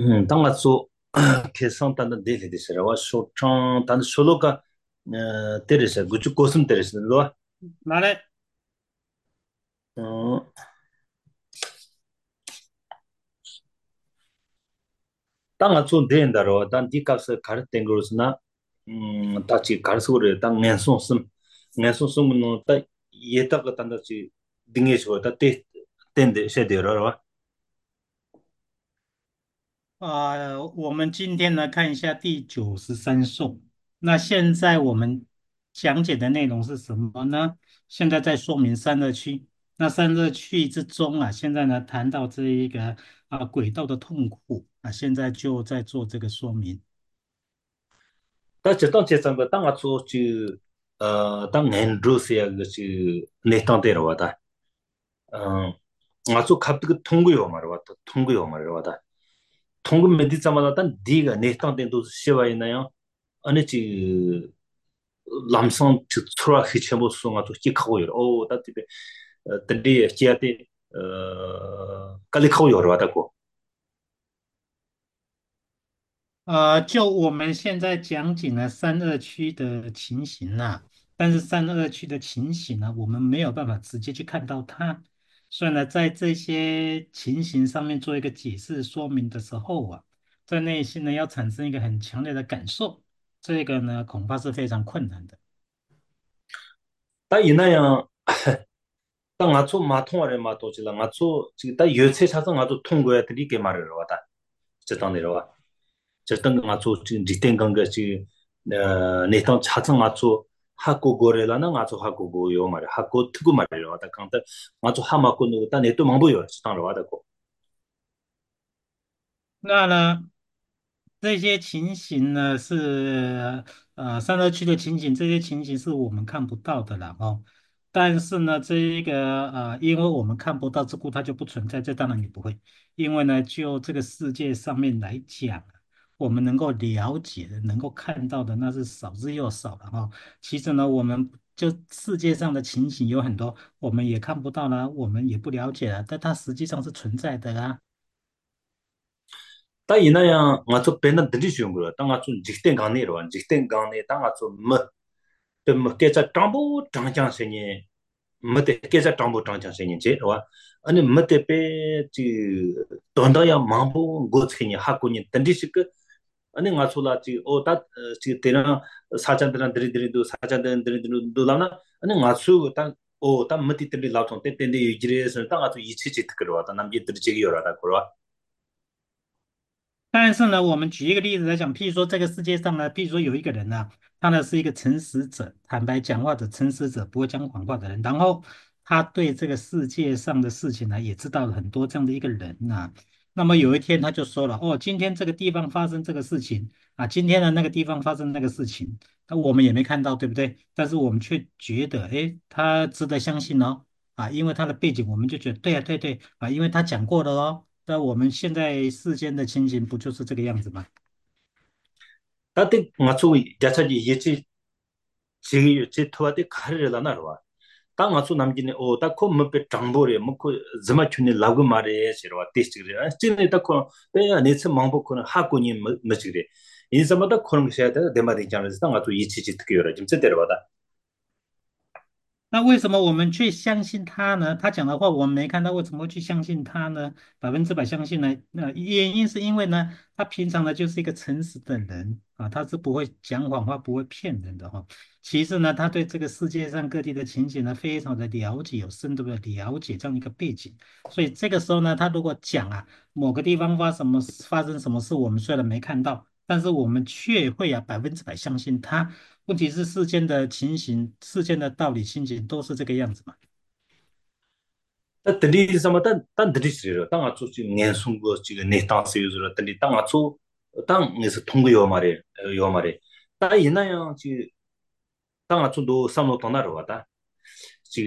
当我做开上单的那里的时候，我说唱，但是说那个，对的是，估计高深对的是，对吧？ 拿来， 嗯，当我做电的时当地搞是开始订购是那，大致开始我的当眼送什么呢？但也大个当的是定义说，他订的是对了，是吧？ 我们今天来看一下第93颂。那现在我们讲解的内容是什么呢？现在在说明三热区。那三热区之中啊，现在呢谈到这一个轨道的痛苦啊，现在就在做这个说明。 但这当这整个当我做就当眼入是个就那当对了，我的。어, 아주 갑자기 통구요 말이야 왔다. 통구요 말이야 왔다. 통구 메디 자마다 네가 내땅된도 시와 있나요? 아니 지 람성 지 트라 히체모 송아 또 끼카고요. 오 다티베 드디 키아테 칼리카고요 왔다고. 就我们现在讲解了三二区的情形啦，但是三二区的情形呢，我们没有办法直接去看到它，所以呢，在这些情形上面做一个解释说明的时候啊，在内心呢要产生一个很强烈的感受，这个呢恐怕是非常困难的。 다 이나양 다 가서 마통아래 마토지라 가서 지금 다 여체 차서 가서 통고야 드리게 말을 왔다. 저당 내려와. 저당 가서 지금 리땡간 것이 내당 차서 가서 하고 거래라는 가서 하고 고요 말 하고 트고 말이라 왔다. 강다 가서 하마고 누다 내또 망보여. 저당 왔다고. 那呢，这些情形呢是三乐区的情形，这些情形是我们看不到的啦哦。但是呢，这一个因为我们看不到之故，它就不存在，这当然也不会。因为呢，就这个世界上面来讲，我们能够了解的、能够看到的，那是少之又少了哈。其实呢，我们就世界上的情形有很多，我们也看不到啦，我们也不了解了，但它实际上是存在的啊。 다 이나양 가서 배는 들이쉬운 거야. 땅 가서 직된 강내로 와. 직된 강내 땅 가서 뭐 깨자 담보 장장생이 mate keza tambo tangchang se nyin che wa ane mate pe chi tonda ya mambo go chini ha ko ni tandi sik ane nga chula chi o ta chi tena sa chan tena dri dri do sa chan tena dri dri do la na ane nga chu ta o ta mati tri la chong te tende yijre se ta nga chu yi chi chi tkro wa ta nam ji tri chi yo ra ta ko wa 但是呢，我们举一个例子来讲，譬如说这个世界上呢，譬如说有一个人呢、他呢是一个诚实者、坦白讲话的诚实者，不会讲谎话的人。然后他对这个世界上的事情呢，也知道了很多这样的一个人呐、那么有一天他就说了，哦，今天这个地方发生这个事情啊，今天的那个地方发生那个事情，那我们也没看到，对不对？但是我们却觉得，诶，他值得相信哦。因为他的背景，我们就觉得对啊，对对因为他讲过了哦。那我们现在世间的情形不就是这个样子吗？ ta te nga chu ya cha ji yi chi chi chi thwa te khar la na wa ता ngasu namjine o ta ko mpe changbore mo ko zama chune lagu mare sirwa test gre chine ta ko pe ne se mangbo ko ha ko ni ma chigre in zama da khon ge sha de ma de jang ta ngatu yi chi chi tke yora jim se der wa da 那为什么我们去相信他呢？他讲的话我们没看到，为什么会去相信他呢？100%相信呢？那原因是因为呢，他平常呢就是一个诚实的人他是不会讲谎话、不会骗人的哈。其次呢，他对这个世界上各地的情形呢非常的了解，有深度的了解这样一个背景。所以这个时候呢，他如果讲某个地方发生什么事，我们虽然没看到，但是我们却会100%相信他。问题是世间的情形、世间的道理、情形都是这个样子嘛？ ta tli zama ta ndri sir ta nga chu chi ngen sung go chi ne ta se yu zura tli ta nga chu ta nge se thong yo mare ta ina ya chi ta nga chu do sam no ta na ro ta chi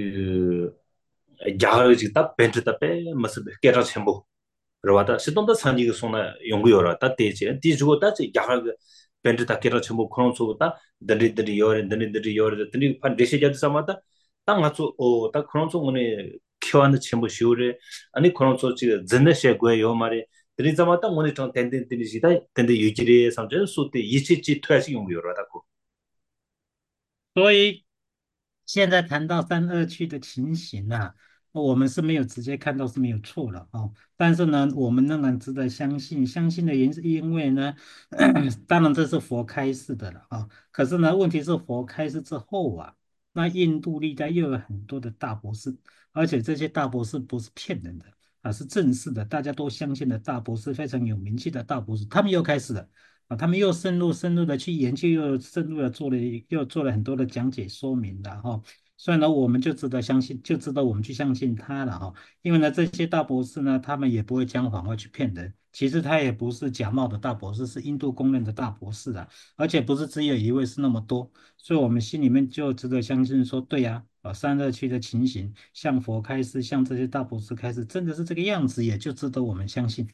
ja ji ta pen ta pe mas ke ra chem rwada sidonda sanji ge sona yongu yora ta teje di jugo ta che yaha ge pente ta kera chemo khon so ta dali yore tani pan deshe jadu samata ta nga chu o ta khon so ngone khwan chemo shiure ani khon so chi zenne she go yo mare 드린 자마다 오늘 좀 덴덴 드리시다 덴데 유지리 삼전 수때 이치치 퇴시 용료라다고 所以现在谈到三二区的情形啊，我们是没有直接看到是没有错了哦。但是呢，我们仍然值得相信，相信的原因是因为呢，当然这是佛开示的了啊。可是呢，问题是佛开示之后啊，那印度历代又有很多的大博士，而且这些大博士不是骗人的啊，是正式的，大家都相信的大博士，非常有名气的大博士，他们又开始了。啊，他们又深入的去研究，又深入的做了很多的讲解说明的哈。所以呢，我们就值得相信，就值得我们去相信他了哈。因为呢，这些大博士呢，他们也不会讲谎话去骗人。其实他也不是假冒的大博士，是印度公认的大博士啊，而且不是只有一位，是那么多。所以我们心里面就值得相信说，对呀，三热区的情形，像佛开示，像这些大博士开示，真的是这个样子，也就值得我们相信。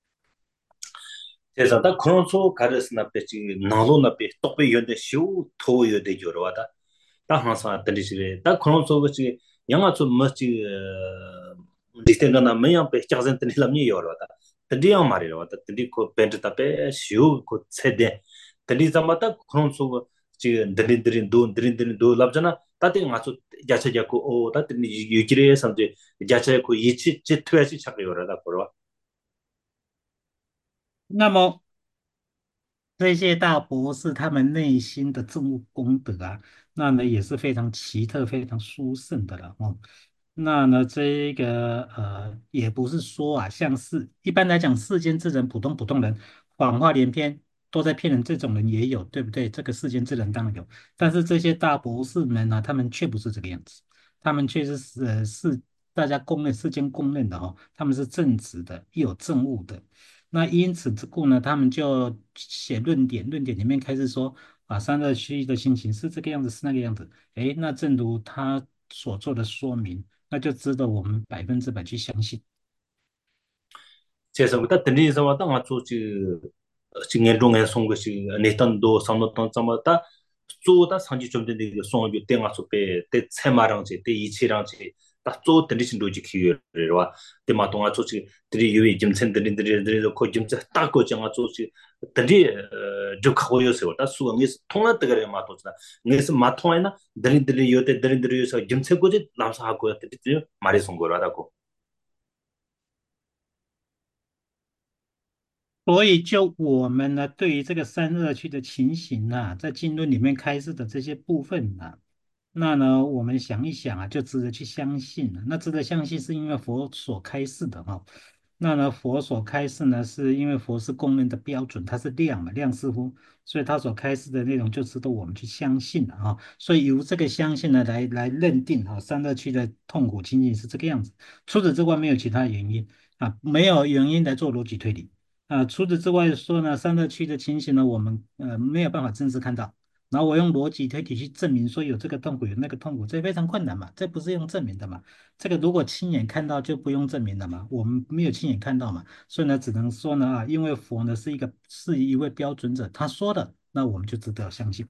그래서 다 그런 소 가르스나 배지 나로나 배 똑배 연대 쇼 토 연대 저러와다 다 항상 들리시래 다 그런 소 같이 영화 좀 멋지 디스텐가나 매양 배 작전 들리람니 여러와다 드디어 말이라 왔다 드디 코 벤트다 배쇼코 세대 드디 잠마다 그런 소 지금 드린 도 랍잖아 다들 맞죠 야채자고 오 다들 유지레 삼제 야채고 이치 찌트야지 착을 여러다 걸어 那么这些大博士他们内心的政务功德啊，那呢也是非常奇特、非常殊胜的了哦。那呢，这个也不是说啊，像是一般来讲，世间之人、普通人，谎话连篇，都在骗人，这种人也有，对不对？这个世间之人当然有，但是这些大博士们呢，他们却不是这个样子，他们却是大家公认、世间公认的哦，他们是正直的，又有正悟的。那因此之故呢，他们就写论点，论点里面开始说啊，三热区的心情是这个样子，是那个样子。诶，那正如他所做的说明，那就值得我们100%去相信。 제가 듣는 사람마다 아주 지금 동에 송 것이 내단도 상도던 자마다 쪼다 상지 좀 되는 게 송이 때가 속에 때 세마랑지 때 이치랑지 딱 쪼 들리신 로직 기회로와 때마 동아 쪼지 들이 유이 좀 센들들이 거 딱 거정아 쪼지 들이 저 요소 다 수강이 통한 때가 마토다 그래서 마토에나 들이 요때 들이 요소 좀 세고지 남사하고 들이 말이 송거라고 所以，就我们呢，对于这个三热区的情形呢，在经论里面开示的这些部分呢，那呢，我们想一想啊，就值得去相信了。那值得相信，是因为佛所开示的哈。那呢，佛所开示呢，是因为佛是公认的标准，它是量嘛，量似乎，所以他所开示的内容就值得我们去相信了哈。所以由这个相信呢，来认定哈，三热区的痛苦情形是这个样子。除此之外，没有其他原因啊，没有原因来做逻辑推理。啊，除此之外说呢，三乐区的情形呢，我们没有办法真实看到。然后我用逻辑推理去证明说有这个痛苦有那个痛苦，这非常困难嘛，这不是用证明的嘛。这个如果亲眼看到就不用证明了嘛，我们没有亲眼看到嘛，所以呢，只能说呢啊，因为佛呢是一位标准者，他说的，那我们就值得相信。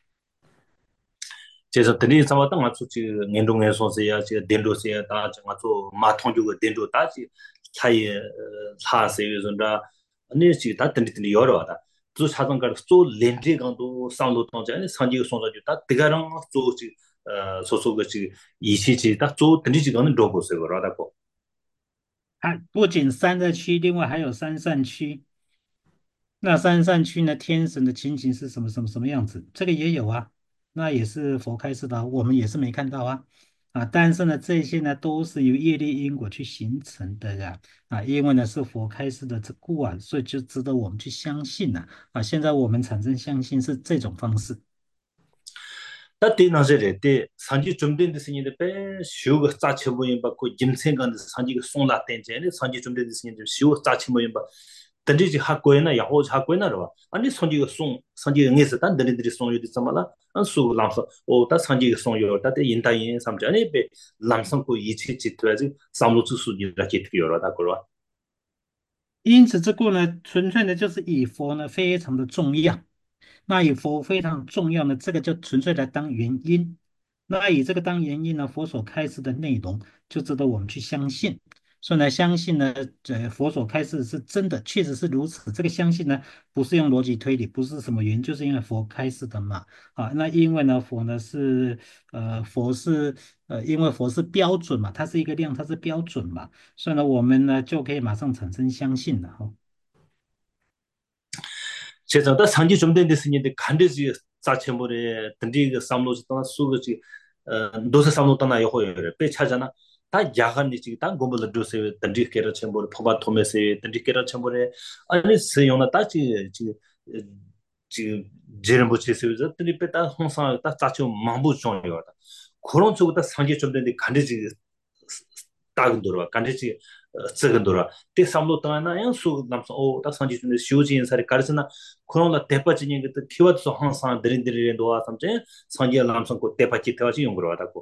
제가 드린 상황 땅 아주 지금 연동에 소세야 지금 덴도세야 다 정말 또 마통주가 덴도 다지 차이 사세요 전다 아니 지금 다 드린 여러 와다 또 사정가 또 렌지 강도 상도 동자 아니 상지가 손자주 다 대가랑 또 지금 소소가 지금 이시지 딱또 드린 지가는 로고서 그러다고 啊，不仅三乐区，另外还有三善区。那山上去呢，天神的情形是什么样子？这个也有啊，那也是佛开示的啊我们也是没看到啊。啊，但是呢，这些呢都是由业力因果去形成的呀。啊，因为呢是佛开示的这故啊，所以就值得我们去相信呐。啊，现在我们产生相信是这种方式。 따띠 나제레 때 산지 좀 된 데스니데 베 쇼가 짜치 모임 받고 김생간 산지가 송라 땡제네 산지 좀 된 데스니데 쇼 짜치 모임 받 던지지 학고에나 야호 학고에나로 아니 산지가 송 산지 응에서 단 드린들이 송요디 참말라 안수 람서 오다 산지가 송요 따때 인다인 삼자네 베 람성고 이치 지트라지 삼로츠 수지라 지트요라다 걸어 因此这故呢，纯粹的就是以佛呢非常的重要。那以佛非常重要呢，这个就纯粹来当原因。那以这个当原因呢，佛所开示的内容就值得我们去相信。 所以呢，相信呢，佛所开示是真的，确实是如此。这个相信呢，不是用逻辑推理，不是什么原因，就是因为佛开示的嘛。啊，那因为呢，佛是因为佛是标准嘛，它是一个量，它是标准嘛，所以呢，我们呢就可以马上产生相信了哈。 제가 다 상지 좀 된 데스인데 간데지 자체모레 던디 그 삼로지 또 수거지 도서 삼로 떠나 요거요 빼 차잖아 다 야간이 지금 다 고물을 도서 던디 깨러 첨보를 포바 토메세 던디 깨러 첨보레 아니 세요나 지금 제름 붙이세요 던디 빼다 홍상 다 자체 망부 중요하다 그런 쪽다 상지 좀 된데 간데지 다근 돌아 간데지 적은 돌아 때 삼로 떠나 양수 남서 다 상지 좀 쉬우지 인사를 가르치나 그러나 대파진이 그 키워드서 항상 드린드리는 도와 삼제 상지를 남성 그 대파치 태워지 용으로 하다고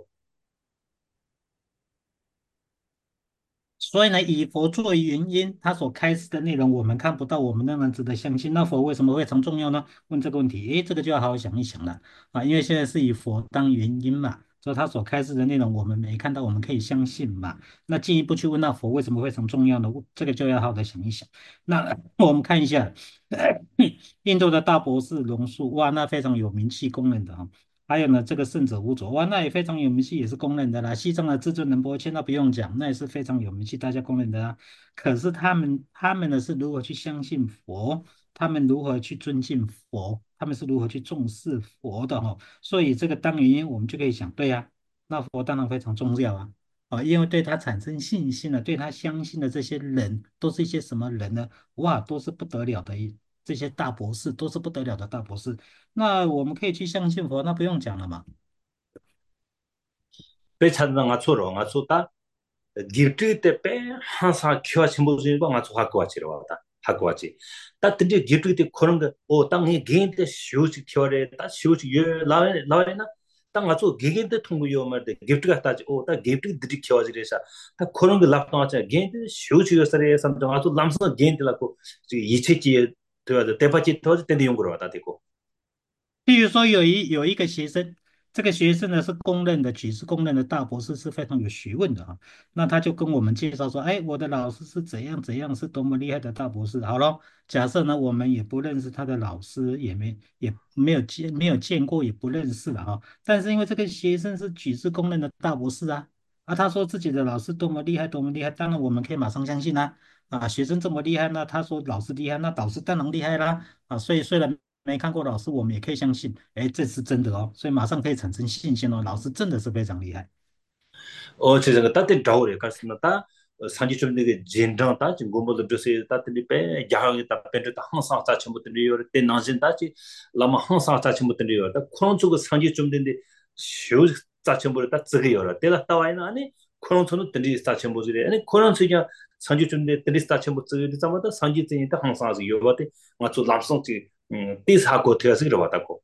所以呢，以佛作为原因，他所开示的内容我们看不到，我们仍然值得相信。那佛为什么非常重要呢？问这个问题，诶，这个就要好好想一想了啊，因为现在是以佛当原因嘛，所以他所开示的内容我们没看到，我们可以相信嘛。那进一步去问那佛为什么非常重要呢？这个就要好好的想一想。那我们看一下，印度的大博士龙树，哇，那非常有名气公认的啊。还有呢，这个胜者无左，哇，那也非常有名气，也是公认的啦。西藏的至尊仁波切那不用讲，那也是非常有名气，大家公认的啊。可是他们呢是如何去相信佛，他们如何去尊敬佛，他们是如何去重视佛的哈、所以这个当原因，我们就可以想，对呀、那佛当然非常重要啊。啊，因为对他产生信心了，对他相信的这些人，都是一些什么人呢？哇，都是不得了的这些大博士，都是不得了的大博士。那我们可以去相信佛，那不用讲了嘛。 배 찾는 가 초로 가 초다 기트 때배 항상 키와 침보지 거 가서 학교 왔지로 왔다 학교 왔지 다 근데 기트 때 그런 거어 땅에 개인데 쇼지 키와래 다 쇼지 여 라이나 땅 가서 개인데 통고요 말데 기트 갖다 오다 기트 들이 키와지래서 다 그런 거 랍도 왔지 개인데 쇼지 요서래 삼정 가서 남서 개인들하고 이체지 되어도 대파지 더 때데 용거로 왔다 되고 譬如说有一个学生，这个学生呢是公认的举世公认的大博士，是非常有学问的啊。那他就跟我们介绍说，哎，我的老师是怎样怎样，是多么厉害的大博士。好了，假设呢我们也不认识他的老师，也没有见过，也不认识了啊。但是因为这个学生是举世公认的大博士啊，他说自己的老师多么厉害，多么厉害，当然我们可以马上相信啦。啊，学生这么厉害，那他说老师厉害，那导师当然厉害啦。啊，所以虽然没看过老师，我们也可以相信，哎，这是真的哦，所以马上可以产生信心哦，老师真的是非常厉害。 제가 따뜻히 더우래 가슴나 다 산지 좀 되게 진정 다 지금 고모도 드세 따뜻히 빼 야하게 다 빼도 항상 자체 못 드리요 때 나진 다지 라마 항상 자체 못 드리요 다 그런 쪽 산지 좀 된데 쇼 자체 못다 저게요 때가 따와이나 아니 그런 쪽은 드리 자체 못 드리 아니 그런 쪽이야 산지 좀 돼, 드리 자체 못 드리 자마다 산지 때니까 항상 요바데 맞죠 랍송지 디사고 되어서 이러 왔다고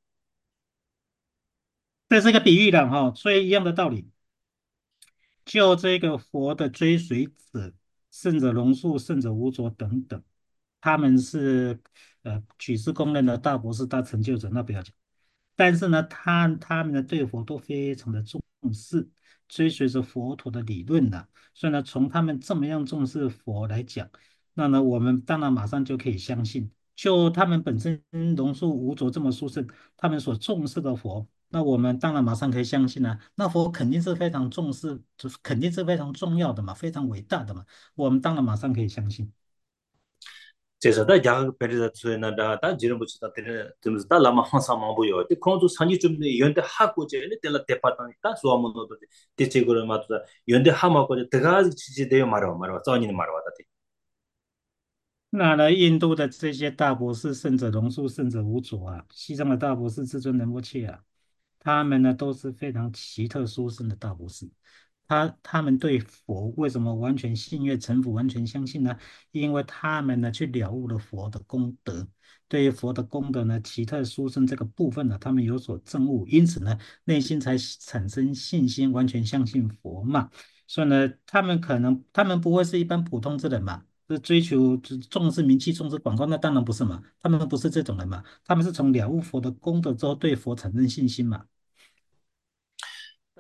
这是一个比喻的哈、所以一样的道理。就这个佛的追随者，圣者龙树、圣者无着等等，他们是举世公认的大博士、大成就者，那不要讲。但是呢，他们呢对佛都非常的重视，追随着佛陀的理论的。所以呢，从他们这么样重视佛来讲，那呢，我们当然马上就可以相信，就他们本身龙树无着这么殊胜，他们所重视的佛。那我们当然马上可以相信啊，那佛肯定是非常重视，就是肯定是非常重要的嘛，非常伟大的嘛，我们当然马上可以相信。 제가 다 야가 베르다 트에나 다 지름 붙이다 되는 좀 라마 항상 망보여. 그 그런도 산지 좀 연대 하고 제네 될라 대파다니까 소아모노도 대체고를 맞다. 연대 하마고 대가 지지대요 말아. 써니는 말아 왔다. 那呢，印度的这些大博士，胜者龙树、胜者无左啊，西藏的大博士至尊仁波切啊，他们呢都是非常奇特殊胜的大博士。他们对佛为什么完全信悦诚服、完全相信呢？因为他们呢去了悟了佛的功德，对于佛的功德呢奇特殊胜这个部分呢，他们有所证悟，因此呢内心才产生信心，完全相信佛嘛。所以呢，他们不会是一般普通之人嘛。是追求重视名气、重视广告，那当然不是嘛，他们不是这种人嘛，他们是从了悟佛的功德之后对佛产生信心嘛。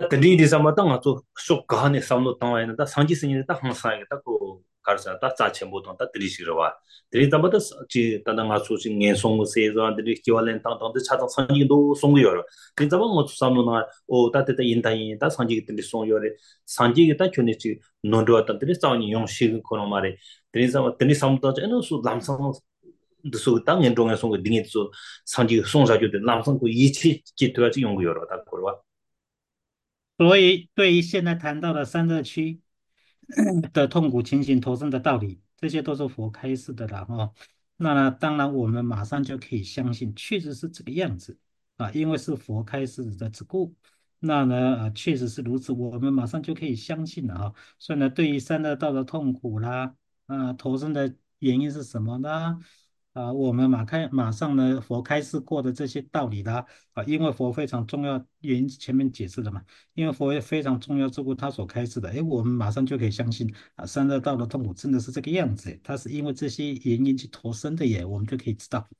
Tadidi sama ta nga tsu shok kaha ne samlo tangwa ina ta sanji singi ta hang sangi ta ko karsa ta tsa chenpo tang ta tiri shirwa. Tiri tamba ta chi tanda nga tsu chi ngen songo se zwa tiri kiwa len tang tang ta cha tang sanji do songo yoro. Tiri tamba nga tsu samlo na o ta teta yin ta yin ta sanji ki tiri songo yore. Sanji ki ta kyo ne chi nondwa ta tiri tsa wani yong shi kono ma re. Tiri samlo ta ino su lam sang su ta ngen zhong ngen songo dingi tsu sanji song sa kyo de lam sang ko yi chi ki tuwa chi yong yoro ta korwa. 所以对于现在谈到的三热区的痛苦情形投生的道理，这些都是佛开示的啦哦。那当然，我们马上就可以相信，确实是这个样子啊，因为是佛开示的之故。那呢，确实是如此，我们马上就可以相信了啊。所以呢，对于三恶道的痛苦啦，投生的原因是什么呢？我们马上呢，佛开示过的这些道理啦，因为佛非常重要，原因前面解释了嘛。因为佛也非常重要，这部他所开示的，哎，我们马上就可以相信三恶道的痛苦真的是这个样子，他是因为这些原因去投生的耶，我们就可以知道。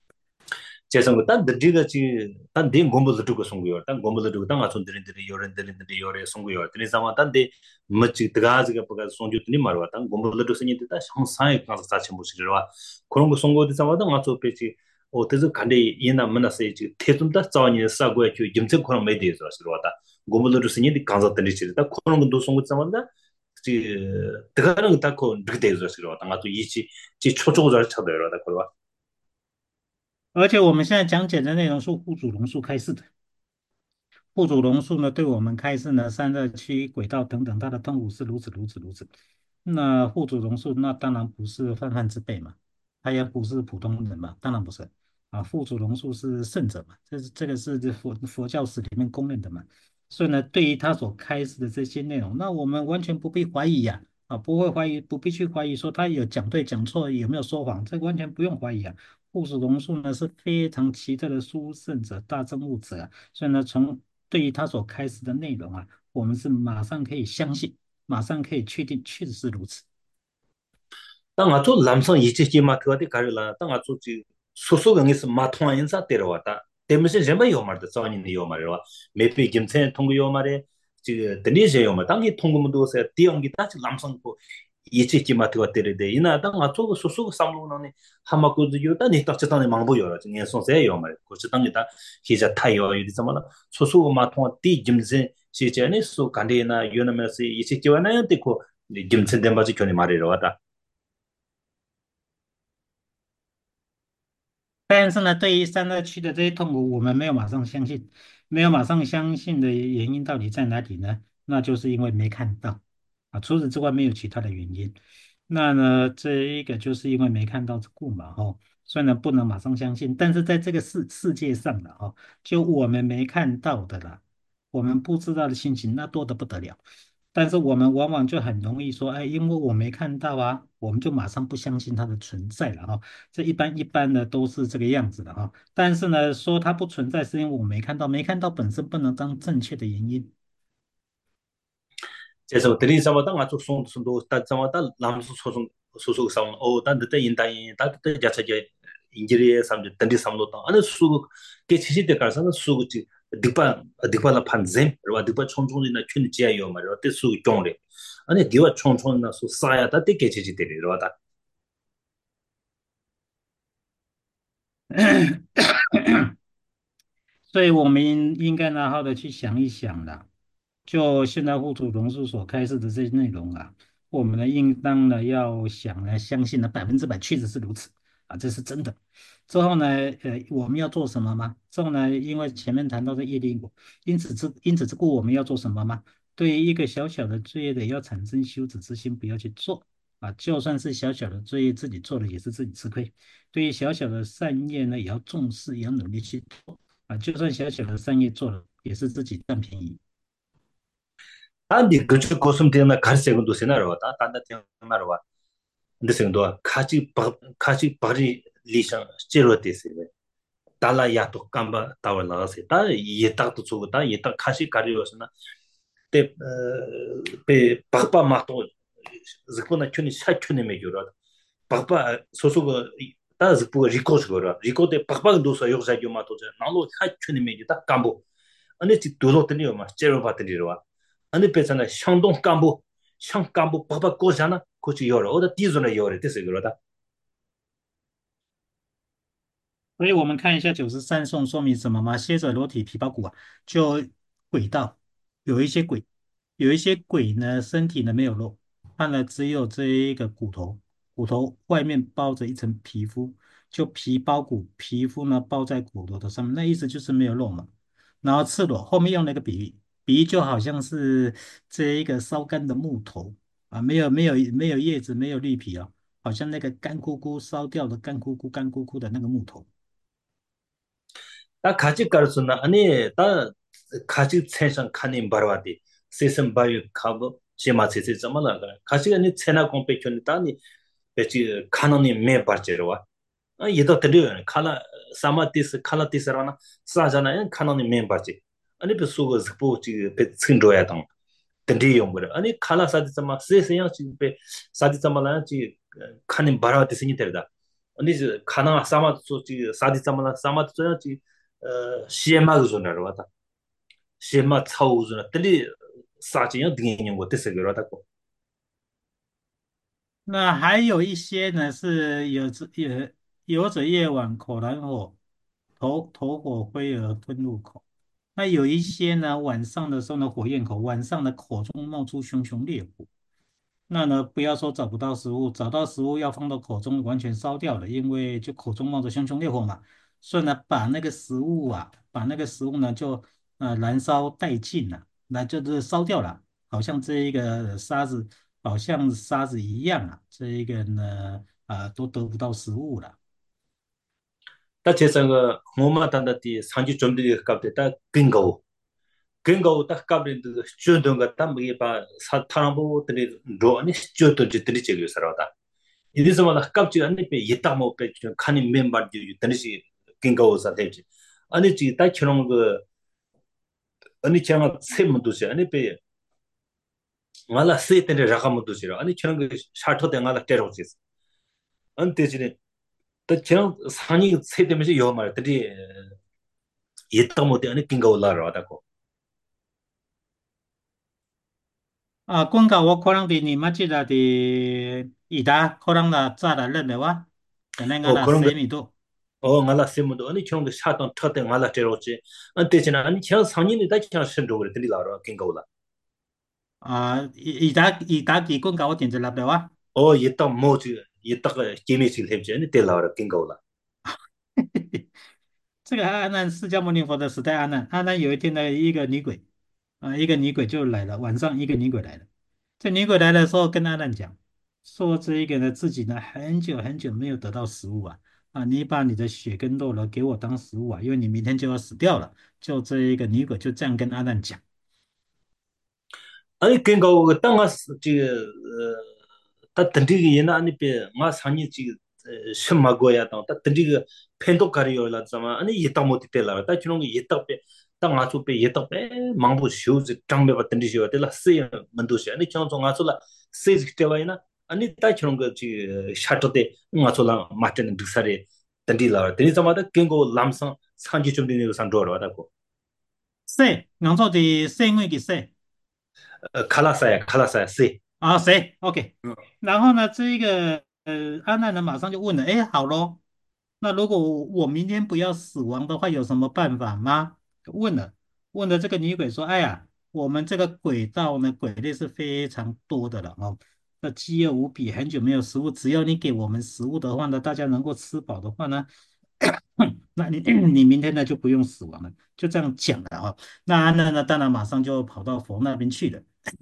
재성고 단 드리가 지 단데 곰불도 두고 송고요 단 곰불도 두고 단 아촌 드리 요래 송고요 드리 사마 단데 멋지 드가즈가 버가 송주드니 말와 단 곰불도 두고 스니 다 상상에 가서 사치 무시르와 그런 거 송고도 사마다 맞죠 페지 어때서 간데 이나 만나서 지 태tum다 자원이 싸고야 주 김적 그런 메디에서 왔다 곰불도 두고 스니 간서 드리치다 그런 것도 송고 사마다 지 드가는 딱고 드게데서 왔다 가또 이치 지 초조를 찾아요다 그러와 而且我们现在讲解的内容是护主龙树开示的。户主龙树呢，对我们开示呢，散热区、轨道等等，它的痛苦是如此如此如此。那户主龙树那当然不是泛泛之辈嘛，他也不是普通人嘛，当然不是啊。户主龙树是圣者嘛，这个是佛教史里面公认的嘛。所以呢，对于他所开示的这些内容，那我们完全不必怀疑呀，不会怀疑，不必去怀疑说他有讲对讲错，有没有说谎，这个完全不用怀疑啊。户主龙树呢是非常奇特的殊胜者、大正悟者啊。所以呢，对于他所开示的内容啊，我们是马上可以相信，马上可以确定，确实是如此。 当我做男生一直接嘛，特的开始了。当我做这叔叔跟你是马通人啥得了哇的，对面是人没有嘛的，早年的有嘛的哇，没被金钱通过有嘛的，这个等你些有嘛，当你通过么多些，第二个他是男生不一直接嘛特得了的，因那当我做个叔叔上路呢，还么个有，但你到这当你忙不有了，今年送谁有嘛的，可是当你他现在太有的怎么了？叔叔马通第金钱是这样的，说干的那有那么是一直接完那样的个，你金钱的嘛就叫你买的了的。 但是呢，对于三恶区的这些痛苦，我们没有马上相信，没有马上相信的原因到底在哪里呢？那就是因为没看到除此之外没有其他的原因。那呢，这一个就是因为没看到之故嘛，所以呢不能马上相信。但是在这个世界上的就我们没看到的啦，我们不知道的心情那多得不得了。但是我们往往就很容易说，哎，因为我没看到啊，我们就马上不相信它的存在了这一般的都是这个样子的但是呢，说它不存在是因为我没看到，没看到本身不能当正确的原因。 제서 드린 사마다 아주 송송도 다 사마다 남수 소송 소속 상 단데 인다인 다데 자차게 인지리에 삼데 단디 삼도 다 아니 수 게치시데 가서는 수지 디파나 판젠 로 디파 총총이나 춘지야요 말로 때수 종래 아니 디와 총총나 수 사야 다데 게치시데 로다 所以我们应该好好的去想一想啦。就现在护主龙树所开示的这些内容我们呢应当呢要想呢相信呢100%确实是如此这是真的。之后呢，我们要做什么吗？之后呢，因为前面谈到的业力因果，因此之故，我们要做什么吗？对于一个小小的罪业的，要产生羞耻之心，不要去做就算是小小的罪业，自己做了也是自己吃亏。对于小小的善业呢，也要重视，也要努力去做就算小小的善业做了，也是自己占便宜。 안디 그저 고슴되나 가르세고도 세나로다 단다 테나로와 근데 생도 카지 바리 리상 제로데세 달라 야토 깜바 타월라세 다 예탁도 주고 다 예탁 카시 가리오스나 때베 박바 마토 zikpona kyuni sha kyuni me gyoro pakpa sosogo ta zikpo riko zgoro riko de pakpa ndo so yog ja gyo ma to ja nalo sha kyuni me gyo ta kambo 아니 지 도로더니요 마 제로 바더니로와 아니 배잖아 향동 깜부 향 깜부 바바 고잖아 고치 요러 어디 뒤존에 요래 됐어 그러다 所以我们看一下93颂说明什么吗？蝎子裸体皮包骨啊，就轨道有一些鬼呢，身体呢没有肉，它呢只有这一个骨头，骨头外面包着一层皮肤，就皮包骨，皮肤呢包在骨头的上面，那意思就是没有肉嘛。然后赤裸，后面用了一个比喻，比喻就好像是这一个烧干的木头啊，没有叶子，没有绿皮啊，好像那个干枯枯烧掉的干枯枯的那个木头。 다 같이 가르쳤나 아니 다 같이 세상 칸님 바로와디 세상 바유 카고 제마세세 점마나 같이 아니 세나 컴페티션 다니 베치 카노니 메 바르제로와 아 얘도 들려 칼라 사마티스 칼라티스라나 사자나 카노니 메 바르제 아니 베수고 스포치 베 친도야 당 던디 용거 아니 칼라 사디스마 세세야 지베 사디스마나 지 칸님 바로와디 생이들다 아니 카나 사마도 지 사디스마나 사마도 지 시에마 그존으로 왔다. 시에마 차우존 들리 사진이 등이는 거 됐어 그러다고. 那还有一些呢是有者夜晚口燃火，头火灰而吞入口。那有一些呢晚上的时候呢火焰口，晚上的口中冒出熊熊烈火。那呢，不要说找不到食物，找到食物要放到口中完全烧掉了，因为就口中冒着熊熊烈火嘛，所以呢，把那个食物呢就燃烧殆尽了，那就是烧掉了，好像这一个沙子，好像沙子一样啊，这一个呢都得不到食物了。 다 제상가 모마단다디 산지 좀들이 갑데다 근거. 근거 딱 갑린도 주던가 담이 봐 사타나보들이 로니 주도 지들이 제기 살아다. 이래서 말 갑지 않니 배 있다 뭐배 칸이 멤버들이 드니시 근거 사대지. 아니 지 따처럼 그 아니 제가 세문도시 아니 배 말라 세테네 라가문도시라 아니 저런 그 샤토데 말라 때려오지. 안테지네 또 저런 산이 세대면서 요 말들이 있다 못해 아니 긴가 올라라다고 公告我可能的你们记得的，伊达可能的咋的认的哇，可能俺那 그런 거 3米多。 말라 세문도 아니 저런 거 샤던 터데 말라 때려오지 안테지나 아니 저 산이네 다 그냥 신도 그래 들이라라 긴가 올라 伊达给公告我点子了的哇。 있다 뭐지 있다 그 재미실 해지 아니 때라라 긴가 올라 这个阿难释迦牟尼佛的时代，阿难有一天的一个女鬼就来了，晚上一个女鬼来了。这女鬼来的时候跟阿难讲，说这一个呢自己呢很久很久没有得到食物你把你的血跟肉呢给我当食物因为你明天就要死掉了。就这一个女鬼就这样跟阿难讲。 아니 긴가 그 땅아 다 던지기 얘나 아니 배마 산이 지 심마고야 다 던지기 펜도 가리올라 자마 아니 있다 못해 때라 다 주는 게 있다 땅 아주 있다 망부 쇼즈 장배 받던 디시오 때라 쓰여 만도시 아니 청송 아술라 세지 때와이나 아니 다 주는 거지 샤토데 아술라 마트는 득사리 던디라 되니 자마다 긴고 람상 산지 좀 되는 거 산도로 하다고 谁？我做的谁会给谁？ 칼라사야 세 谁？OK。然后呢，这一个阿难呢马上就问了，哎，好咯，那如果我明天不要死亡的话，有什么办法吗？问了这个女鬼说，哎呀，我们这个轨道呢，鬼类是非常多的了那饥饿无比，很久没有食物，只要你给我们食物的话呢，大家能够吃饱的话呢，那你明天呢就不用死亡了，就这样讲了那阿难呢，当然马上就跑到佛那边去了。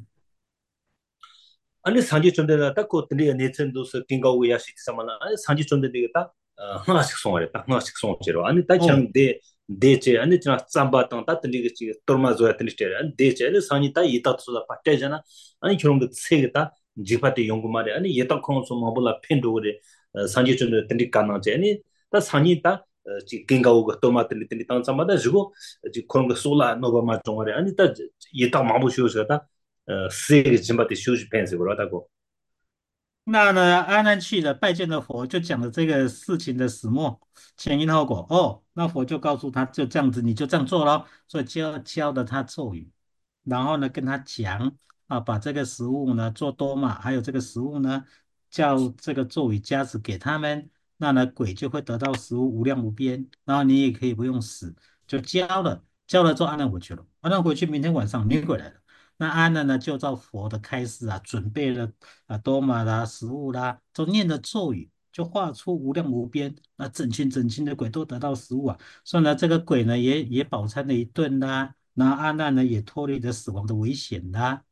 아니 산지 좀 되다 딱 그때 네천도서 긴가우야 시티사마나 아니 산지 좀 되다 하나씩 송아랬다 하나씩 송지로 아니 哦 다처럼 데제 아니 저 짬바당 따뜻이 그 토마조야 뜨니테 아니 데제 아니 산이 다 이따서다 빠테잖아 아니 그런 거 세겠다 지파티 연구 말이 아니 예딱 콘소 마블라 펜도레 산지 좀 되다 까나제 아니 다 산이 다 긴가우가 토마트리 뜨니 땅sam마다 주고 그런 거 솔라 노바마 종아래 아니 다 예딱 마부쇼서다 세게 짐바티 쇼지 펜스 그러다고 那呢，阿难去了，拜见了佛，就讲了这个事情的始末、前因后果。哦，那佛就告诉他，就这样子，你就这样做咯。所以教了他咒语，然后呢，跟他讲啊，把这个食物呢做多嘛，还有这个食物呢，叫这个咒语加持给他们，那呢，鬼就会得到食物无量无边，然后你也可以不用死，就教了。教了之后，阿难回去了。阿难回去，明天晚上女鬼来了。那阿难呢，就照佛的开示啊，准备了多玛啦、食物啦，就念的咒语，就画出无量无边，那整群的鬼都得到食物啊。所以呢，这个鬼呢也饱餐了一顿啦，那阿难呢也脱离了死亡的危险啦。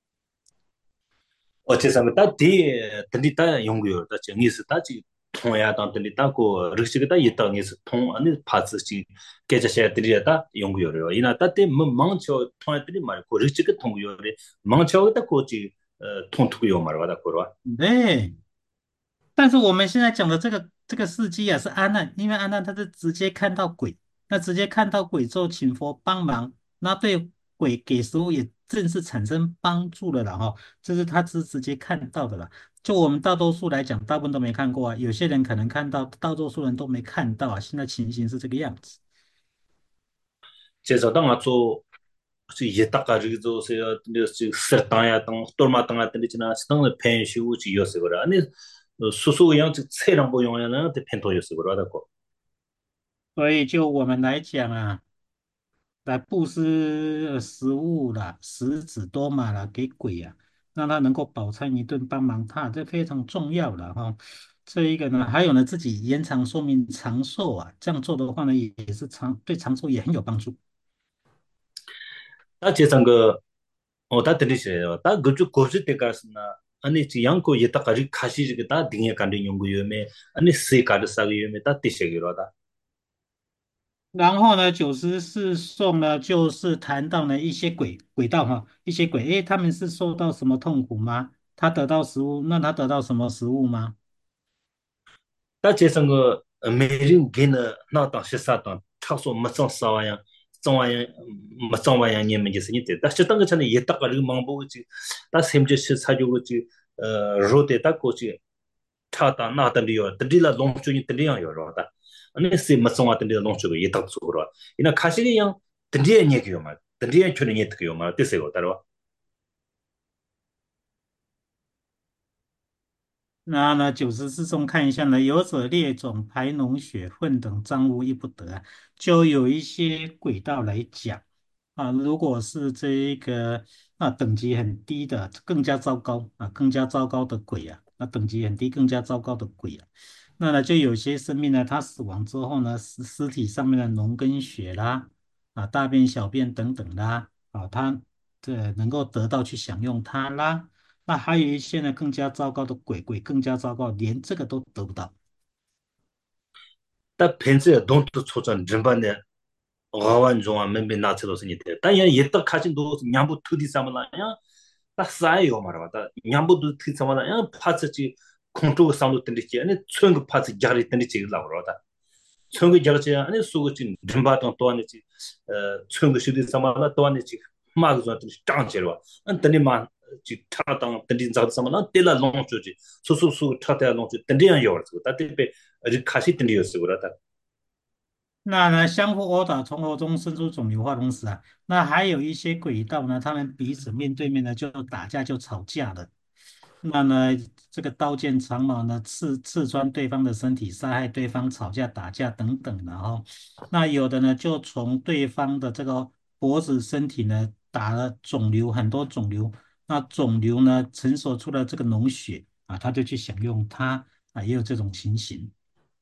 어째서 다 들리다 연구요 다 정리스 다지 통야 당 들리다 고 르시가 있다니스 통 아니 파스지 계자셔야 들리다 연구요요 이나 따때 망초 통야들이 말고 르시가 통요래 망초가 고지 통투요 말하다 거라 对，但是我们现在讲的这个事迹啊，是阿难，因为阿难他是直接看到鬼，那直接看到鬼之后，请佛帮忙，那对鬼给食物也正是产生帮助的了哈，这是他是直接看到的了。就我们大多数来讲，大部分都没看过啊，有些人可能看到，大多数人都没看到啊。现在情形是这个样子。 제가 당아 저 예다가 저기서 설탕야 당 또마 당아 들리지나 스탕의 펜슈지 요새 거라 아니 수수 양 세랑 보용하는 데 펜토 요새 거라다 所以就我们来讲啊。来布施食物啦、食子多玛啦给鬼啊，让他能够饱餐一顿，帮忙他，这非常重要的哈。这一个呢，还有呢，自己延长寿命、长寿啊，这样做的话呢，也是对长寿也很有帮助。 다 재산 그 다 들리세요. 다 그쪽 고지 때가스나 아니 지 양고 예다까지 가시 다 등에 간는 연구요매 아니 세 가르 사기요매 다 뜻이기로다. 然后呢，94颂呢，就是谈到呢一些轨道哈，一些鬼，诶，他们是受到什么痛苦吗？他得到食物，那他得到什么食物吗？ 다 재산 그 메린 게나 나다 시사다 차소 맞선 싸와야 정와야 맞정와야 님은 있으니 다 시던 거 전에 예다까지 망보지 다 샘제 사주고지 로데다 고지 차다 나다리요 들리라 롱주니 들리야 요로다. 아니 세 맞정와 들리라 롱주고 예다 속으로 이나 가시리 양 들리야 얘기요 말 들리야 주는 얘기요 말 뜻이고 따로 那呢，94中看一下呢，有者列种排脓血粪等脏污亦不得啊，就有一些轨道来讲啊，如果是这一个等级很低的，更加糟糕啊，更加糟糕的鬼啊，那等级很低，更加糟糕的鬼啊，那呢，就有些生命呢，它死亡之后呢，尸体上面的脓跟血啦，大便、小便等等啦，它这能够得到去享用它啦。那还有一些呢更加糟糕的鬼，更加糟糕，连这个都得不到。 다 펜스에 돈도 초전 전반에 어wan 종아 멤베 나츠로스니 때 다야 예딱 가진 도 냠부 투디 삼라야 다 싸요 말아다 냠부도 투디 삼라 야 파츠지 컨트롤 삼도 뜬디지 아니 쳔그 파츠 자리 뜬디지 라고라다 쳔그 자리 아니 수고진 림바도 또 아니지 쳔그 시디 삼라 또 아니지 마그 좀 짱제로 안더니 지 타당 뜬디 자도 삼라 텔라 롱초지 수수수 타타 롱초 뜬디야 요르스 다테베 리 카시 뜬디요스 그러다 那呢，相互殴打，从喉中生出肿瘤化脓死啊。那还有一些轨道呢，他们彼此面对面的就打架就吵架了。那呢，这个刀剑长矛呢，刺穿对方的身体，杀害对方，吵架打架等等的哈。那有的呢，就从对方的这个脖子、身体呢打了肿瘤，很多肿瘤。那肿瘤呢，成熟出了这个脓血啊，他就去享用它啊，也有这种情形。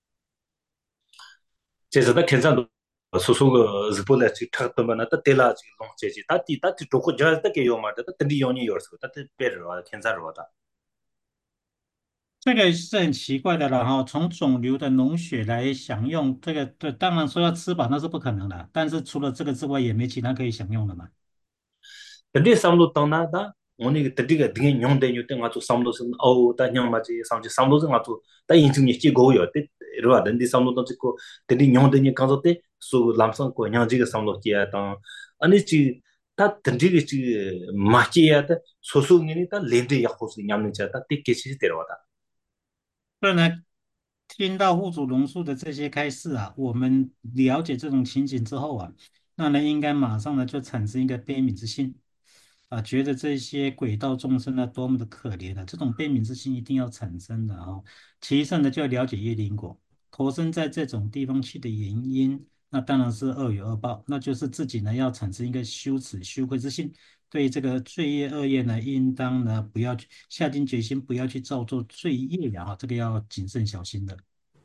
제가 괜찮도 소소가 즈볼에 탁도 만났다 텔라지 롱체지 다티 조고 자다 게 요마다 뜬디 요니 요르스 다티 베르와 괜찮으로다 这个是很奇怪的了哈，从肿瘤的脓血来享用这个，对，当然说要吃饱那是不可能的，但是除了这个之外，也没其他可以享用的嘛。 근데 삼도 떠나다 오늘 그때가 되게 용대 요때 가지고 삼도선 어다 그냥 맞지 삼지 삼도선 가지고 다 인증이 찍고요 때 이러와 던디 삼도도 찍고 되게 용대니 가서 때수 람선 거 그냥 지가 삼도 끼야 당 아니 지 다 던지게 지 맞지야 다 소소기니 다 렌드 약호스 냠는자 다 되게시 데려와다. 所以呢，听到户主龙树的这些开示啊，我们了解这种情景之后啊，那呢应该马上呢就产生一个悲悯之心啊，觉得这些鬼道众生呢多么的可怜啊，这种悲悯之心一定要产生的啊。其次呢，就要了解业力因果，投生在这种地方去的原因，那当然是恶有恶报，那就是自己呢要产生一个羞耻羞愧之心。对这个罪业恶业呢，应当呢不要去下定决心，不要去造作罪业呀，哈，这个要谨慎小心的。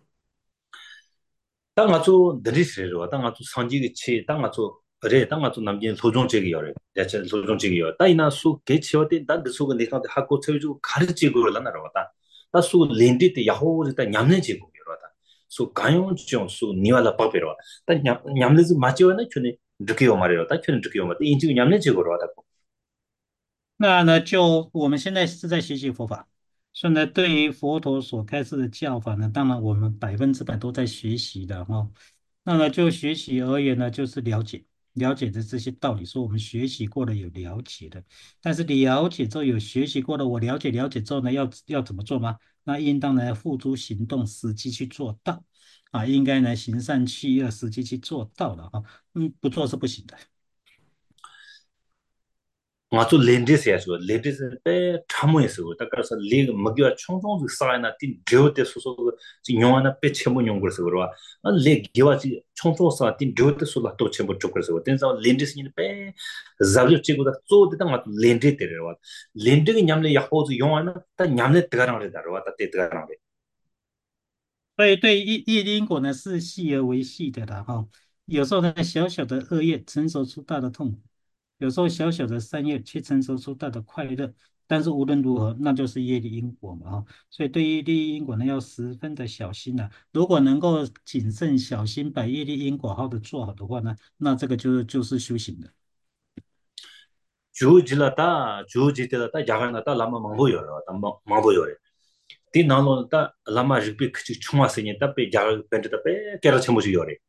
당아주 느리시로 당아주 상지기 치 당아주 어제 당아주 남진 소종적이요래 야채 소종적이요 따이나 수 개치어데 단드 수가 내가데 학고 쳐주 가르치고 올라나러 왔다 따수 렌디데 야호르다 냠내지고 이러다 수 가용종 수 니와라 빠베로 따 냠내지 맞지와나 촌에 느끼요 말이요 따 촌에 느끼요 말이 인지 냠내지고 왔다 那呢，就我们现在是在学习佛法，所以呢，对于佛陀所开示的教法呢，当然我们100%都在学习的哈。那么就学习而言呢，就是了解的这些道理，说我们学习过的有了解的，但是了解之后有学习过的，我了解之后呢，要怎么做吗？那应当呢付诸行动，实际去做到啊，应该呢行善去恶，实际去做到的哈。不做是不行的。 ngazu lendis ya so lendis pe thamo ya so ta ka sa le magya chong chong zu sa na tin dyo te so so ji nyong na pe chemo nyong gor so ro a le gwa ji chong chong sa tin dyo te so la to chemo chok gor so ten sa lendis ni pe zabyo che go da zo de ta nga lendi te ro lendi gi nyam le ya ho zu yong na ta nyam le de ga rang le da ro ta te de ga rang le 所以对业力因果呢是细而为细的啦哈。有时候呢小小的恶业承受出大的痛苦，有时候小小的善业却承受出大的快乐。但是无论如何，那就是业力因果嘛哈。所以对于业力因果呢要十分的小心呐、如果能够谨慎小心把业力因果好的做好的话呢，那这个就是修行的。 ju ji la ta ju ji te la ta ja ga na ta lama mang bo yo ro ta mang bo yo re tin na lo ta lama ri pe chi chuma se ni ta pe ja ga pe ta pe ke ra chemo ji yo re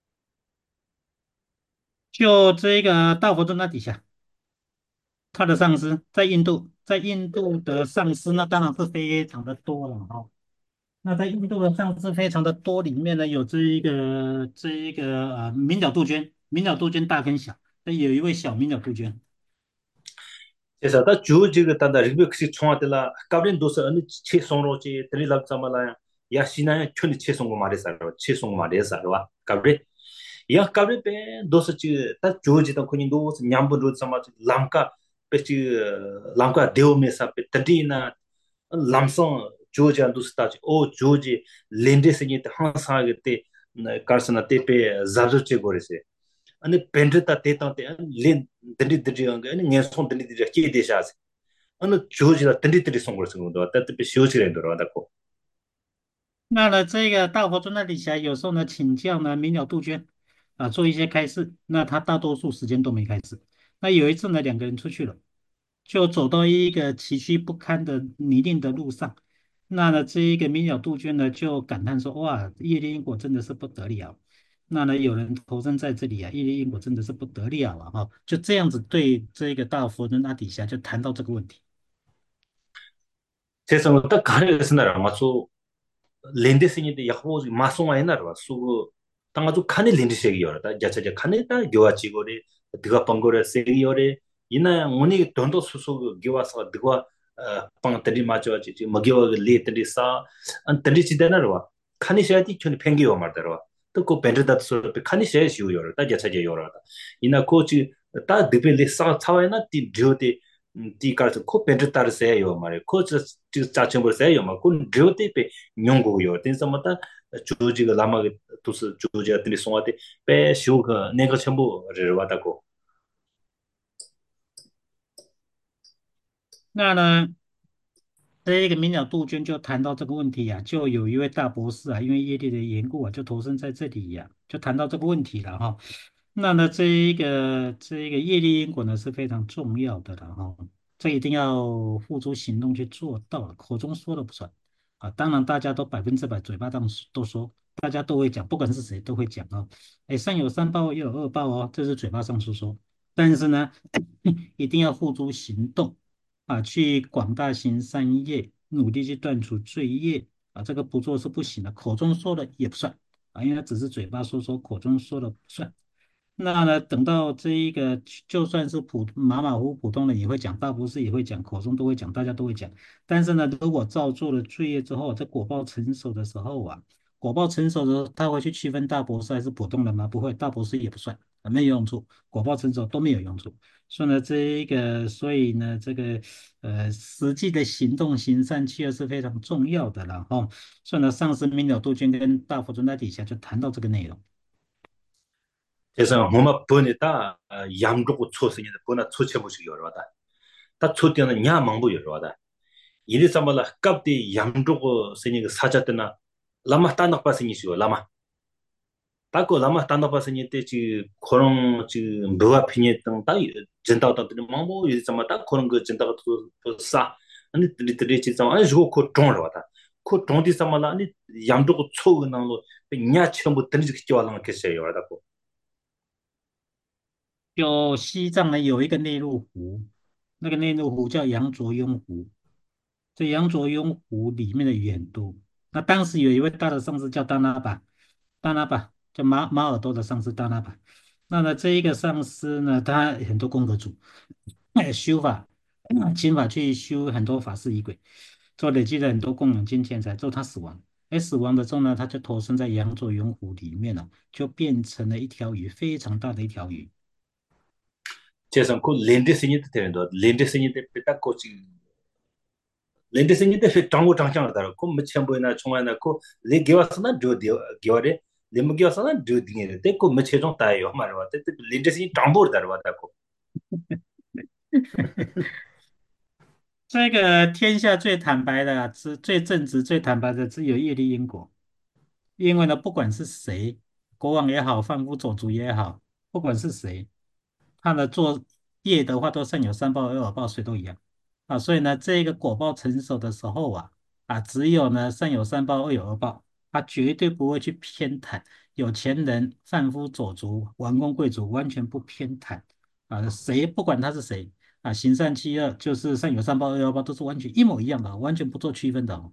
就这个大佛尊那底下。他的上司在印度，在印度的上司那当然是非常的多了哈。那在印度的上司非常的多，里面呢有这一个明了杜鹃，明了杜鹃大跟小，那有一位小明了杜鹃。 Esa ta ju ji ga ta da ri ki chwa de la ka bren do sa ani che song ro che tri lab cha ma la ya sina ya chun che song ma re sa ro che song ma re sa ro ka bre ya ka bre pe do sa chi ta ju ji ta ko ni do nyam bu do sa ma lam ka pe chi lam ka deu me sa pe ta di na lam song ju ji an do sta chi o ju ji lende se ni ta ha sa ge te kar sa na te pe za zu che go re se ani pendrita te ta te len dindi dindi ang ani nge son dindi dindi ki de sha ani joji la dindi dindi song gor song do ta te shio chi ren do da ko 那呢，这个大佛尊那底下有时候呢请教呢明了杜鹃做一些开示，那他大多数时间都没开示。那有一次呢，两个人出去了，就走到一个崎岖不堪的泥泞的路上。那呢，这一个明了杜鹃呢就感叹说：“哇，业力因果真的是不得了。”那呢，有人投生在这里啊，业力因果真的是不得了啊！哈，就这样子对这个大佛尊那底下就谈到这个问题。 se song ta ka re sa na ra ma so lende se ni de ya ho ma song ai na ra su ta nga ju khani lende se gi yor ta ja cha ja khani ta gyo wa chi go re diga pang go re se gi yor re ina ngoni don do su su gyo wa sa diga pang ta di ma cha chi ma gyo le ta di sa an ta di chi da na ro khani se ti chuni peng gi wa ma da ro to ko pen da so pe khani se shi yor ta ja cha ja yor ta ina ko chi ta de pe le sa cha wa na ti dio de ti kar ko pen da se yo ma re ko cha chen bo se yo ma kun dio de pe nyong go yo ten sa ma ta chu ji ga lama ge tu su chu ji a ti so wa de pe shu ga ne ga chen bo re wa da ko 那呢，这一个明了杜鹃就谈到这个问题呀、就有一位大博士啊，因为业力的缘故啊，就投身在这里呀、就谈到这个问题了哈。那呢，这一个业力因果呢是非常重要的了哈，这一定要付诸行动去做到，口中说了不算啊。当然，大家都100%嘴巴上都说，大家都会讲，不管是谁都会讲啊。哎，善有善报，也有恶报哦，这是嘴巴上说说。 但是呢，一定要付诸行动啊，去广大行善业，努力去断除罪业啊，这个不做是不行的，口中说的也不算啊，因为他只是嘴巴说说，口中说的不算。那呢，等到这一个，就算是马马虎虎普通人也会讲，大博士也会讲，口中都会讲，大家都会讲。但是呢，如果造作了罪业之后，这果报成熟的时候啊，果报成熟的时候，他会去区分大博士还是普通人吗？不会，大博士也不算，没有用处，果报成熟都没有用处。所以呢，这个实际的行动行善去恶是非常重要的了哈。所以呢，上师明了杜鹃跟大佛尊在底下就谈到这个内容。 그래서 뭐마 번에다 양쪽고 초생이 번나 초체부식 열어다. 다 초때는 냐 망부 열어다. 이리 삼발라 갑디 양쪽고 생이 사자때나 라마 따낙 바생이시오 라마. 따고 라마 따낙 바생이 때지 그런 지 뭐가 피니했던 따 전다다 때는 망부 이리 삼마 딱 그런 거 전다가 또싸 아니 들이 지상 아니 저거 그 종으로다. 그 종디 삼발라 아니 양쪽고 초은나로 냐 처음부터 들이 지켜 와랑 kes어요 라고. 就西藏呢有一个内陆湖，那个内陆湖叫羊卓雍湖。这羊卓雍湖里面的鱼很多。那当时有一位大的上师叫大那巴，大那巴叫马尔多的上师大那巴。那呢，这一个上师呢，他很多功德主，修法、经法去修很多法事仪轨，做累积了很多供养金钱财，之后他死亡。而死亡的时候呢，他就投身在羊卓雍湖里面了，就变成了一条鱼，非常大的一条鱼。 재선 그 렌데 생이도 되는데 렌데 생이도 딱 거치 렌데 생이도 fe 장고 장창을 달아 그 뭐참 보이나 총하나 그 레게와서나 조디 겨레 레무겨서나 조디게 때그 뭐 최종 따요 말와 때 렌데 생이 장보를 달아 왔다고 这个天下最坦白的啊最正直、最坦白的，只有业力因果。因为呢，不管是谁，国王也好，贩夫走卒也好，不管是谁，他的做业的话，都善有善报、恶有报，谁都一样啊。所以呢，这个果报成熟的时候只有呢善有善报、恶有恶报，他绝对不会去偏袒有钱人、贩夫走卒、王公贵族，完全不偏袒啊。谁不管他是谁行善积恶，就是善有善报、恶有恶报，都是完全一模一样的，完全不做区分的哦。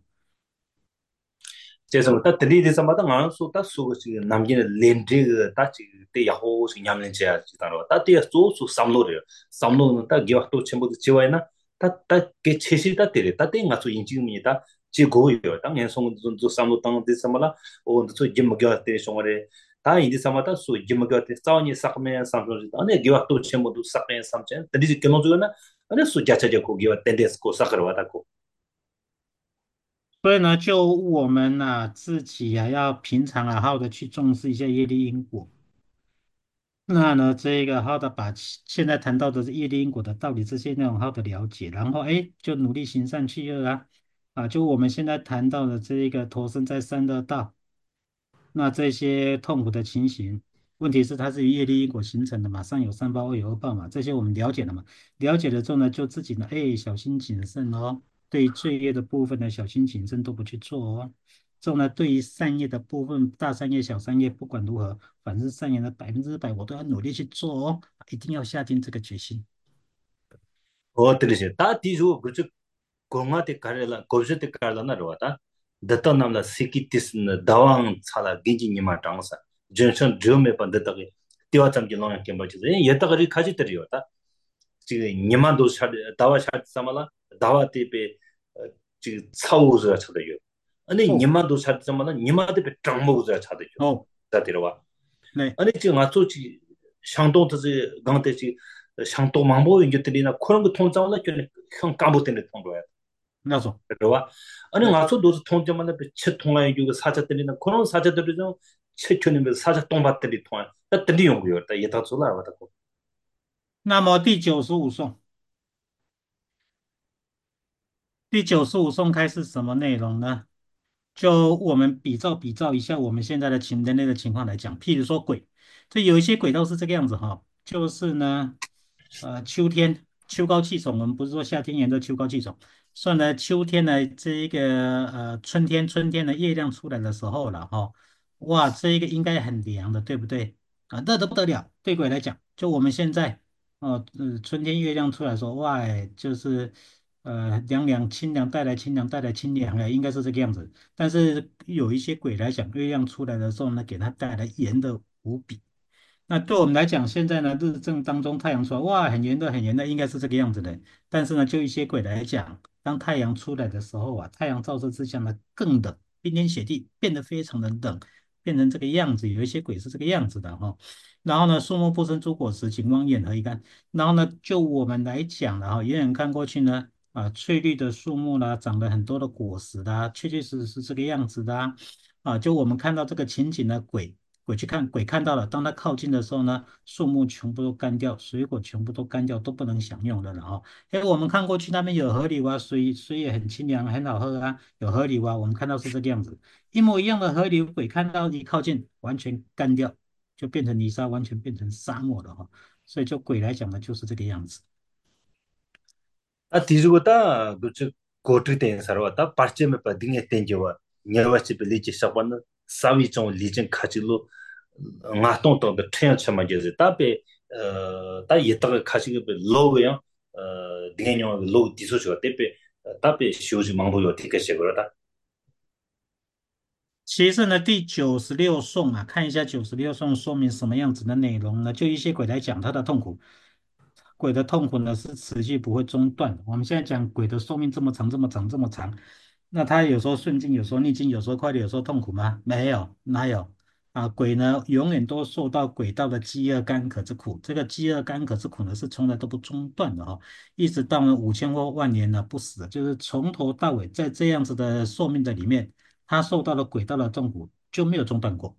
재선 딱 들이대서 마다 안소 딱 수고 지금 남기는 렌데 딱 지금 때 야호 냠는 제야 지다로 딱 때 소수 삼로를 삼로는 딱 기와 또 전부 지와이나 딱딱게 체시다 때래 딱때 가서 인지입니다 지고요 당연 송도 좀 삼로 땅 데서마라 또 짐먹여 때 송어래 다 인디 삼아다 수 짐먹여 때 싸우니 삭매 삼로 안에 기와 또 전부 삭매 삼천 들이 끊어주거나 안에 수 자체적 고기와 텐데스 고 사그러 왔다고 所以呢，就我们自己要平常好好的去重视一下业力因果。那呢，这个好好的把现在谈到的业力因果的道理这些内容好好的了解，然后就努力行善去恶就我们现在谈到的这一个投身在三恶道。那这些痛苦的情形，问题是它是由业力因果形成的嘛，上有三报，二有二报嘛，这些我们了解了嘛？了解了之后呢，就自己呢，小心谨慎哦，对于罪业的部分呢，小心谨慎都不去做哦。之后呢，对于善业的部分，大善业、小善业，不管如何，反正善业的100%，我都要努力去做哦，一定要下定这个决心。 들으시 다 뒤주 그저 공화대 가려라 고르제 가려나 로다 data namla sikitis na dawang chala ginji nima tangsa junction drume pa data ge tiwa cham gi long kemba chi ye ta gari khaji tari yota chi nima do shad dawa shad samala dawa te pe chi chau zo chada yo ani 哦 nima do shad samala nima de pe tangmo zo chada yo 哦， ta dirwa 对， ani chi nga chu chi shangdong de gang te chi shangdong mangbo yin ge trina khorong ge thong chang la kyone khang kambo ten de thong do 那种， 그러와 아니 对。 가서 도서 통제만 체 통화해 주고 사자들이나 그런 사자들이 좀 체크는 사자 똥밭들이 통화 다 들이 연구요 다 예다 줄라 와다고 那么第95颂，第九十五颂开是什么内容呢？就我们比照一下我们现在的人类的情况来讲，譬如说鬼，这有一些鬼道是这个样子哈，就是呢，秋天秋高气爽，我们不是说夏天炎热秋高气爽，算呢秋天的这一个春天的月亮出来的时候了哈，哇，这一个应该很凉的，对不对？热得不得了，对鬼来讲，就我们现在。 春天月亮出来说，哇，哎就是凉凉清凉带来清凉带来清凉哎，应该是这个样子。但是有一些鬼来讲，月亮出来的时候呢，给它带来炎的无比。那对我们来讲，现在呢，日正当中，太阳出来，哇，很炎热，很炎热，应该是这个样子的。但是呢，就一些鬼来讲，当太阳出来的时候啊，太阳照射之下呢，更冷，冰天雪地，变得非常的冷，变成这个样子。有一些鬼是这个样子的哈。然后呢，树木不生出果实，景观眼何以堪？然后呢，就我们来讲了哈，远远看过去呢，翠绿的树木啦，长了很多的果实啦，确确实实是这个样子的就我们看到这个情景呢，鬼去看，鬼看到了，当他靠近的时候呢，树木全部都干掉，水果全部都干掉，都不能享用了哈。哎，我们看过去那边有河流啊，水也很清凉，很好喝啊，有河流啊，我们看到是这个样子，一模一样的河流，鬼看到一靠近，完全干掉。就变成泥沙，完全变成沙漠了哈。所以就鬼来讲呢，就是这个样子。 뒤지고다 그저 고트된 살아왔다 parcheme pa dinge tenjewa nyewachi pe leche saban sawi chong lechen khachilo nga tong tong de tyen chama je ta pe ta yeta khachi pe lo ya dinge nyo lo diso cho te pe ta pe shoji mangbo yo te ke se gora ta 其实呢，第96颂啊，看一下96颂说明什么样子的内容呢？就一些鬼来讲他的痛苦，鬼的痛苦呢是持续不会中断的。我们现在讲鬼的寿命这么长，这么长，这么长，那他有时候顺境，有时候逆境，有时候快乐，有时候痛苦吗？没有，哪有？鬼呢永远都受到鬼道的饥饿干渴之苦，这个饥饿干渴之苦呢是从来都不中断的哈、一直到呢5000或万年呢不死，就是从头到尾在这样子的寿命的里面。他受到了轨道的痛苦就没有中断过。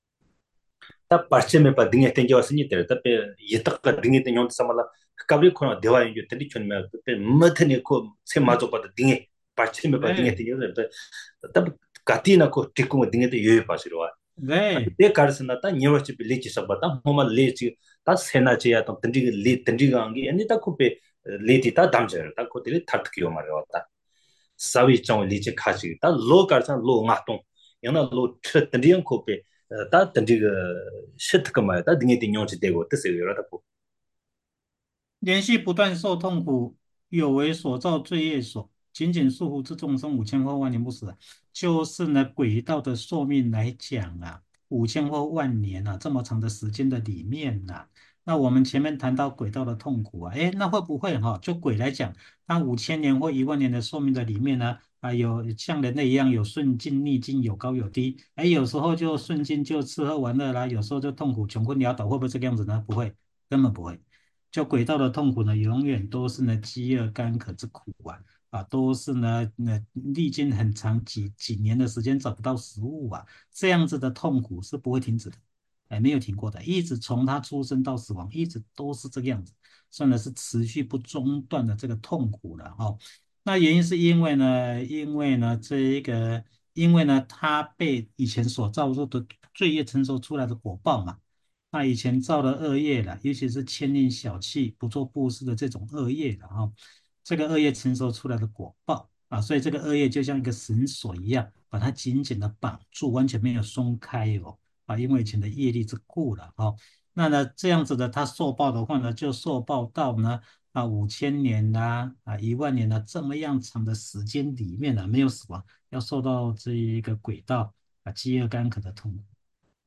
ta parcheme pa dinge tenjewa sinyi te ta pe yeta ka dinge tenyo samala kabri khona dewa yin yo tedi chon me pe mathne ko se ma zo pa dinge parcheme pa dinge 네, tenyo pe ta katina ko tikku dinge te yoy pa sirwa 네, 데 가르스나 ता 녀워치 빌리치 sabata homa lechi ta sena che ya ta tindi le tindi gangi ani ta kupe leti ta damje ta ko tili tat kyo ma ro ta sawi chong lechi khachi ta lo karsa lo nga tong yana lo tindi yang kupe ta tindi ga shit ka ma ta dingi ti nyong chi de go ta se yo ta ko 连续不断受痛苦，有为所造罪业所，紧紧束缚之众生5000或万年不死啊，就是呢轨道的寿命来讲啊，5000或万年啊，这么长的时间的里面呐、那我们前面谈到轨道的痛苦啊，诶，那会不会哈、就鬼来讲，那5000年或1万年的寿命的里面呢，有像人类一样有顺境逆境，有高有低，诶，有时候就顺境就吃喝玩乐啦，有时候就痛苦穷困潦倒，会不会这个样子呢？不会，根本不会。就轨道的痛苦呢，永远都是呢饥饿干渴之苦都是呢历经很长几年的时间找不到食物这样子的痛苦是不会停止的，哎，没有停过的，一直从他出生到死亡，一直都是这个样子，算的是持续不中断的这个痛苦了那原因是因为呢这一个，因为呢他被以前所造作的罪业承受出来的果报嘛。那以前造的恶业了，尤其是牵念小气、不做布施的这种恶业的这个恶业承受出来的果报所以这个恶业就像一个绳索一样，把它紧紧的绑住，完全没有松开因为以前的业力之故了那呢这样子的，他受报的话呢，就受报到呢5000年1万年这么样长的时间里面没有死亡，要受到这一个轨道饥饿干渴的痛苦。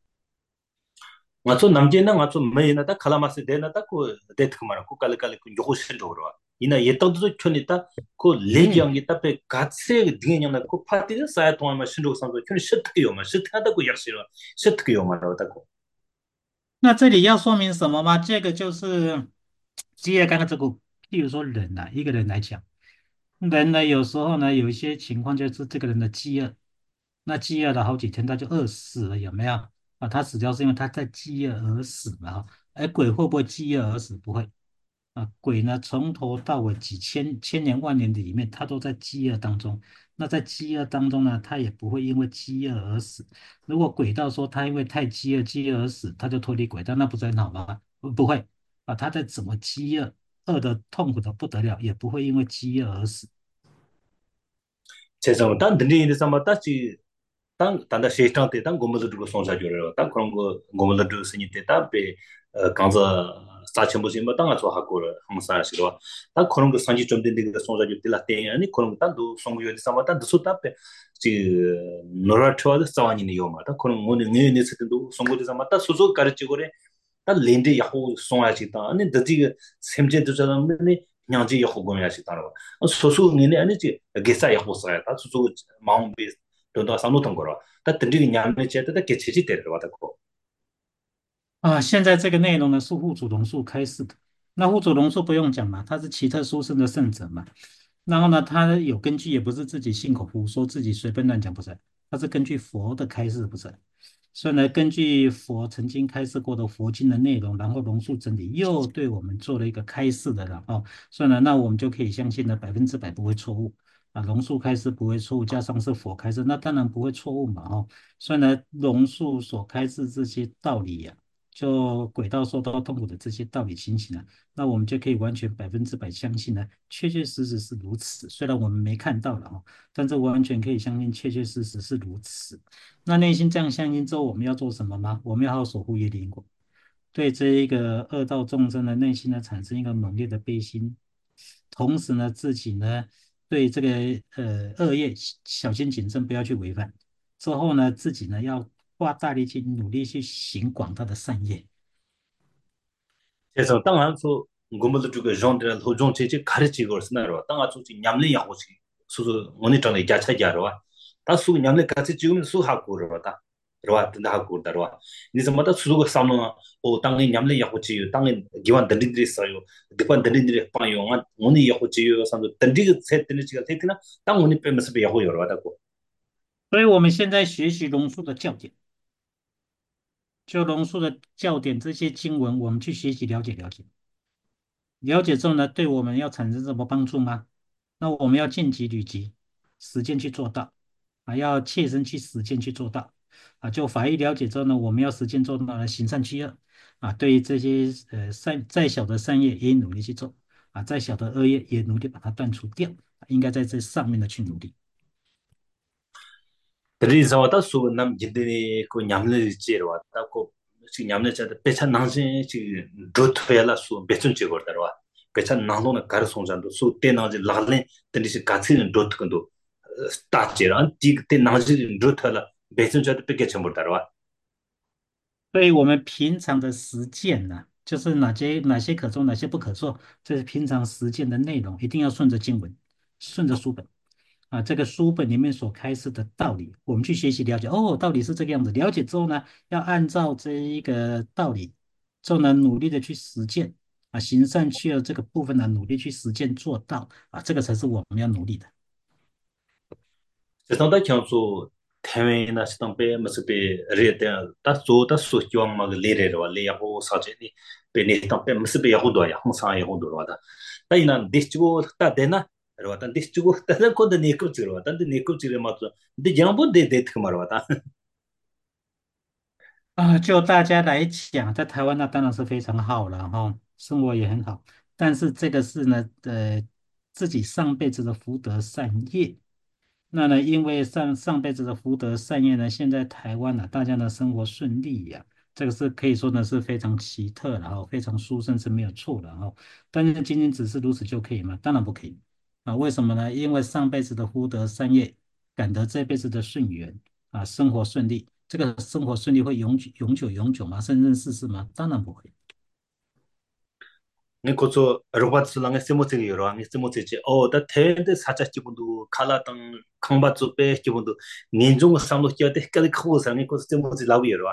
nga tso namje na nga tso me na ta khalamase de na ta ko det khmara ko kal kal ko yogo shin do ro ina yetad zo choni ta ko leji 네. ang ta pe gatse dinge nyam na ko phati de sa to ma shin do sam zo choni shit yo ma shit ta ko yak shiro shit yo ma ro ta ko 那这里要说明什么吗？这个就是饥饿刚刚这个，譬如说人一个人来讲，人呢有时候呢有一些情况就是这个人的饥饿，那饥饿了好几天他就饿死了，有没有他死掉是因为他在饥饿而死嘛而鬼会不会饥饿而死？不会鬼呢从头到尾几千年万年的里面，他都在饥饿当中。那在饥饿当中呢，他也不会因为饥饿而死。如果轨道说他因为太饥饿而死，他就脱离轨道，那不是很好吗？不会他再怎么饥饿，饿得痛苦的不得了，也不会因为饥饿而死。 che sam ta dinde inde sam ta chi tang ta da she tang te tang gomol du so sa jo ro ta kong go gomol du sin te ta pe kangza 사천부터 뭐 땅아 줘 하고 항상 하시고 다 그런 거 상지 좀 된데 그 송자지 들라 때 아니 그런 거 단도 송부여 삼았다 수답에 지 노라트와 싸와니는 요마다 그런 거는 내내 세도 송부여 삼았다 수수 가르치고 그래 다 렌데 야호 송아지 다 아니 더지 샘제도 저는데 냥지 야호 고면하시 따라 소수 내내 아니지 게사 야호 써야 다 수수 마음 비 돈도 상노던 거라 다 든지 냥네 제때 개체지 때려 왔다 啊，现在这个内容呢是户主龙树开示的。那户主龙树不用讲嘛，他是奇特殊胜的圣者嘛。然后呢，他有根据，也不是自己信口胡说，自己随便乱讲，不是，他是根据佛的开示，不是。所以呢，根据佛曾经开示过的佛经的内容，然后龙树整理，又对我们做了一个开示的了哦。所以呢，那我们就可以相信呢，100%不会错误啊。龙树开示不会错误，加上是佛开示，那当然不会错误嘛哦。所以呢，龙树所开示这些道理呀、就轨道受到痛苦的这些道理情形啊，那我们就可以完全100%相信呢，确确实实是如此。虽然我们没看到了哦，但是完全可以相信确确实实是如此。那内心这样相信之后，我们要做什么吗？我们要好好守护业力因果，对这一个恶道众生的内心呢产生一个猛烈的悲心，同时呢自己呢对这个恶业小心谨慎，不要去违反。之后呢自己呢要花大力气努力去行广大的善业。 그래서 땅 안에서 고물도 주고 존들 호종 체제 가르치고 쓰나로 땅 안에서 냠내 야고치 수수 모니터는 야차야로 다수 냠내 같이 지금 수하고 그러다 그러와 된다 하고 그러다 이제 뭐다 수고 삼는 오 땅에 냠내 야고치 땅에 기완 던디들이 있어요 디관 던디들이 빠요 오니 야고치 산도 던디 세트는 지가 세트나 땅 오니 빼면서 야고 여러다고 所以我们现在学习龙树的教典，就龙树的教典这些经文，我们去学习了解了解。了解之后呢，对我们要产生什么帮助吗？那我们要尽己履己，实践去做到啊，要切身去实践去做到啊。就法医了解之后呢，我们要实践做到呢，行善去恶啊。对于这些再小的善业也努力去做啊，再小的恶业也努力把它断除掉，应该在这上面的去努力。 그래서 왔다 수 남진들이 그 냠내 지로 왔다 그 지금 냠내 자다 배찬 나지 지금 조트야라 수 배춘 찍어 들어와 배찬 나도는 가르 송잔도 수 때나지 라래 때리시 같이 조트근도 스타지라 디때 나지 조트라 배춘 자도 뺏게 전부 들어와 所以我们平常的实践呢，就是哪些可做，哪些不可做，这是平常实践的内容，一定要顺着经文，顺着书本啊，这个书本里面所开示的道理，我们去学习了解。哦，道理是这个样子。了解之后呢，要按照这一个道理，之后呢，努力的去实践啊，行善去恶这个部分呢，努力去实践做到啊，这个才是我们要努力的。 세상다 경수 태외나 시당배 무스베 레데 다소다 소지왕 막 레레와 레야고 사제니 베네당배 무스베 야고도야 항상 야고도로다 다이난 디스고 따데나 로다 디스고 따다 코드 네코 지로 따데 네코 지레 마도 데 양보 데데 트마로다 啊，就大家来讲，在台湾那当然是非常好了哈，生活也很好。但是这个是呢，自己上辈子的福德善业。那呢，因为上辈子的福德善业呢，现在台湾呢，大家的生活顺利呀、这个是可以说呢是非常奇特然后非常殊胜是没有错的哈。但是仅仅只是如此就可以吗？当然不可以啊。为什么呢？因为上辈子的福德善业感得这辈子的顺缘。啊，生活顺利，这个生活顺利会永久吗？生生世世吗？当然不会。 네 고소 로바츠 랑에 세모체기 요랑에 세모체지 어다 테데 사자 기분도 칼라당 강바츠 빼 기분도 년중 삼로 끼어데 헷갈리 크고 상에 고소 세모체 라고 요라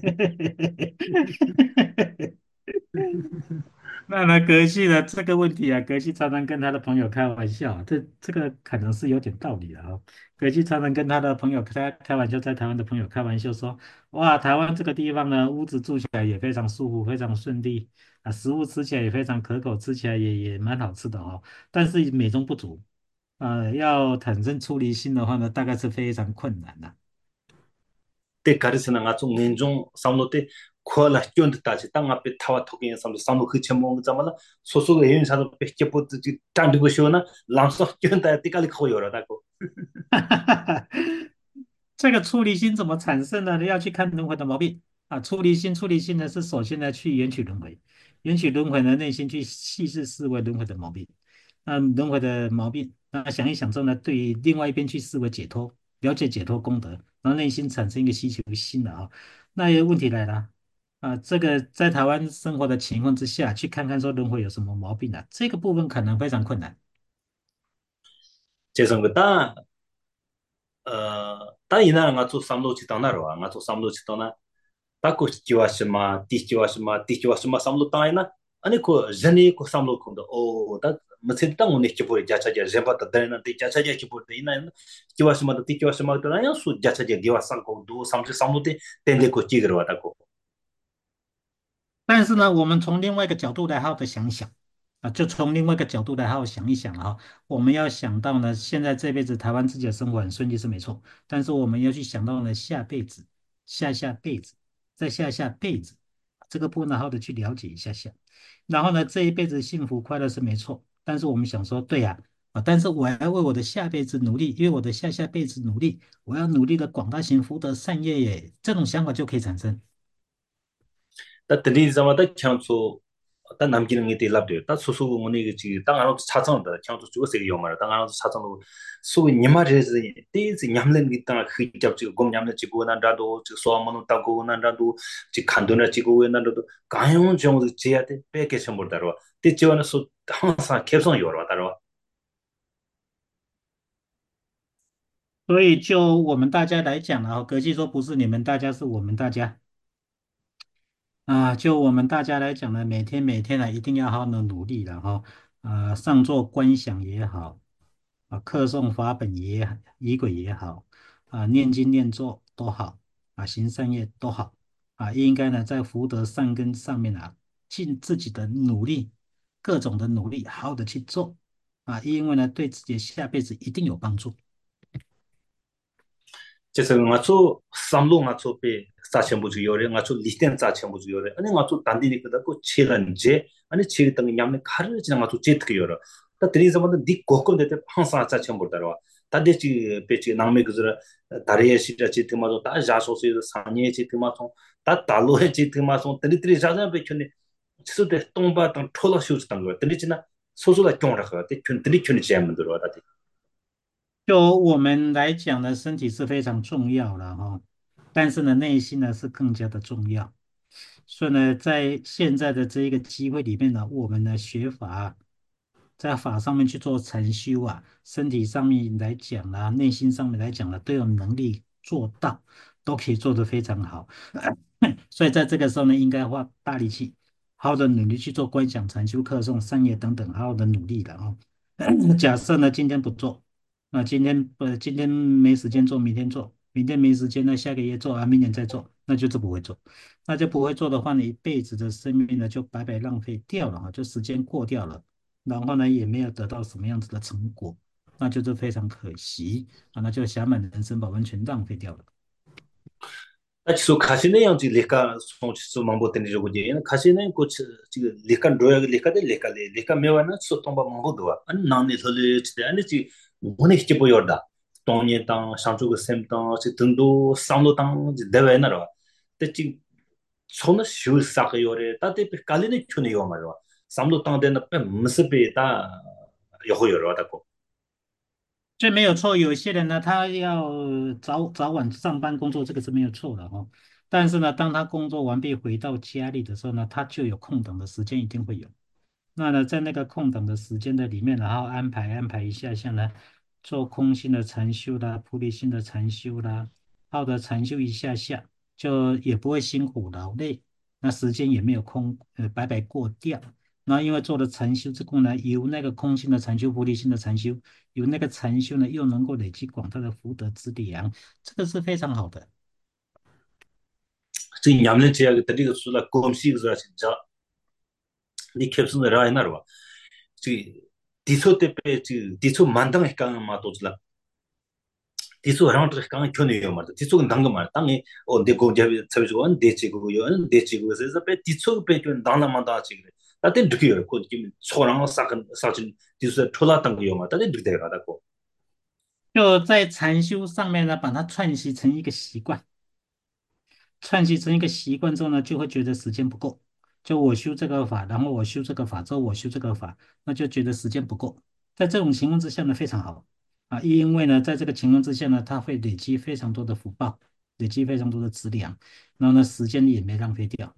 那么格西的这个问题啊，格西常常跟他的朋友开玩笑，这个可能是有点道理的啊。格西常常跟他的朋友开玩笑，在台湾的朋友开玩笑说，哇，台湾这个地方呢，屋子住起来也非常舒服，非常顺利啊，食物吃起来也非常可口，吃起来也蛮好吃的哦。但是美中不足，要产生出离心的话呢，大概是非常困难的。 때 가르스나 nga 좀 년중 삼로 때 코알라 쫀드 따지 땅 앞에 타와 토긴 삼로 삼로 그 첨몽 자마라 소소가 예인 사도 뺏게 보듯이 짠디고 쇼나 람서 쫀다 때깔이 커 요라다고 这个出离心怎么产生的呢？要去看轮回的毛病。 处理性呢是首先呢去缘起轮回，缘起轮回呢内心去细致思维轮回的毛病，那轮回的毛病，那想一想之后呢，对于另外一边去思维解脱，了解解脱功德，然后内心产生一个希求心的啊，那有问题来了这个在台湾生活的情况之下，去看看说轮回有什么毛病啊，这个部分可能非常困难。 재선 거다 다 이나 nga tsu samlo chi tang na ro nga tsu samlo chi tang na ta ko chi wa shima ti chi wa shima samlo ta ina ani ko jani ko samlo ko do o ta ma se tang ne chi po ja cha ja jemba ta da na ti ja cha ja chi po de ina chi wa shima ti chi wa shima ta na ya su ja cha ja ge wa sang ko do samlo te ten de ko chi gro wa ta ko 但是呢，我们从另外一个角度来好好的想想就从另外一个角度来好好想一想我们要想到呢，现在这辈子台湾自己的生活很顺利是没错，但是我们要去想到呢，下辈子、下下辈子、再下下辈子，这个部分呢，好好的去了解一下下。然后呢，这一辈子幸福快乐是没错，但是我们想说，对呀但是我要为我的下辈子努力，因为我的下下辈子努力，我要努力的广大行福德善业耶，这种想法就可以产生。 다 드니 자마다 창초 다 남기는 게 될랍돼 다 소소고 뭐니 그 땅하고 차창다 창초 죽어서 이거 말아 땅하고 차창도 소 니마르지 데지 냠는 게 땅 휘잡 지고 곰 냠는 지고 난다도 저 소아모노 따고 난다도 지 칸도나 지고 난다도 가용 정도 지야데 빼게 첨부다로 데 지원은 소 항상 계속 요러다로 所以就我们大家来讲呢，格局说不是你们大家，是我们大家就我们大家来讲呢，每天呢一定要好好的努力了上座观想也好课诵法本也仪轨也好念经念咒都好行善业都好应该呢在福德善根上面尽自己的努力，各种的努力，好好的去做因为呢对自己的下辈子一定有帮助。 그래서 ngacho samlo ngacho pe sa chenbu ju yore ngacho listen sa chenbu ju yore ani ngacho dandini kada ko chelan je ani che tang nyamne khar ji ngacho chet ke yore ta tri zaman dik kokon de phang sa cha chenbu darwa ta de chi pe chi nangme guzra dare shi cha chi ma ta ja so se sa nye chi ma so ta ta lo he chi ma so tri tri ja ja pe chune chisu de tongba tang thola shu tang ga tri chi na so so la kyong ra ga de chun tri chun che am dur wa ta 就我们来讲呢，身体是非常重要的但是呢，内心呢是更加的重要。所以呢，在现在的这一个机会里面呢，我们的学法在法上面去做禅修身体上面来讲内心上面来讲都有能力做到，都可以做得非常好。所以在这个时候呢，应该花大力气，好好的努力去做观想、禅修、课诵、善业等等，好好的努力的假设呢，今天不做。今天没时间做，明天做，明天没时间那下个月做明年再做，那就是不会做，那就不会做的话呢，一辈子的生命呢就白白浪费掉了就时间过掉了，然后呢也没有得到什么样子的成果，那就是非常可惜那就暇满人生把完全浪费掉了。 so khasine yang ji leka so so mangbo ten jo je na khasine ko chi leka droya leka de leka mewa na so tomba mangbo do an nang ne thole chi de ani chi mone chi bo yorda tonye tang shangchu go sem tang chi tungdo samlo tang ji de wa na ro te chi chona shu sa ga yore ta de pe kaline chune yo ma ro samlo tang de na pe msbe ta yo ho yo da ko 这没有错，有些人呢，他要早晚上班工作，这个是没有错的但是呢，当他工作完毕回到家里的时候呢，他就有空档的时间，一定会有。那呢，在那个空档的时间的里面，然后安排一下，像呢做空性的禅修啦、菩提心的禅修啦，好的禅修一下下，就也不会辛苦劳累，那时间也没有白白过掉。那因为做了禅修之后呢，由那个空性的禅修、菩提心的禅修，由那个禅修呢，又能够累积广大的福德资粮，这个是非常好的。 지 냠는 지역에 드리고 술라 꼼식을 진짜 니 캡슨 라이나로 지 디소 때에 지 디소 만당 했강 마도즈라 디소 라운드 했강 켜내요 말도 디소는 당근 말 땅에 언제 고제 처비고 데치고요 데치고서 배 디소 배준 당나만다 지금 나한테 느껴요 그 지금 소랑 사건 사진 디소 초라던 거요 말 다들 느껴 가다고 就在禅修上面呢，把它串习成一个习惯。 串习成一个习惯之后呢，就会觉得时间不够。就我修这个法，然后我修这个法之后，我修这个法，那就觉得时间不够。在这种情况之下呢，非常好啊，因为呢，在这个情况之下呢，它会累积非常多的福报，累积非常多的资粮，然后呢，时间也没浪费掉。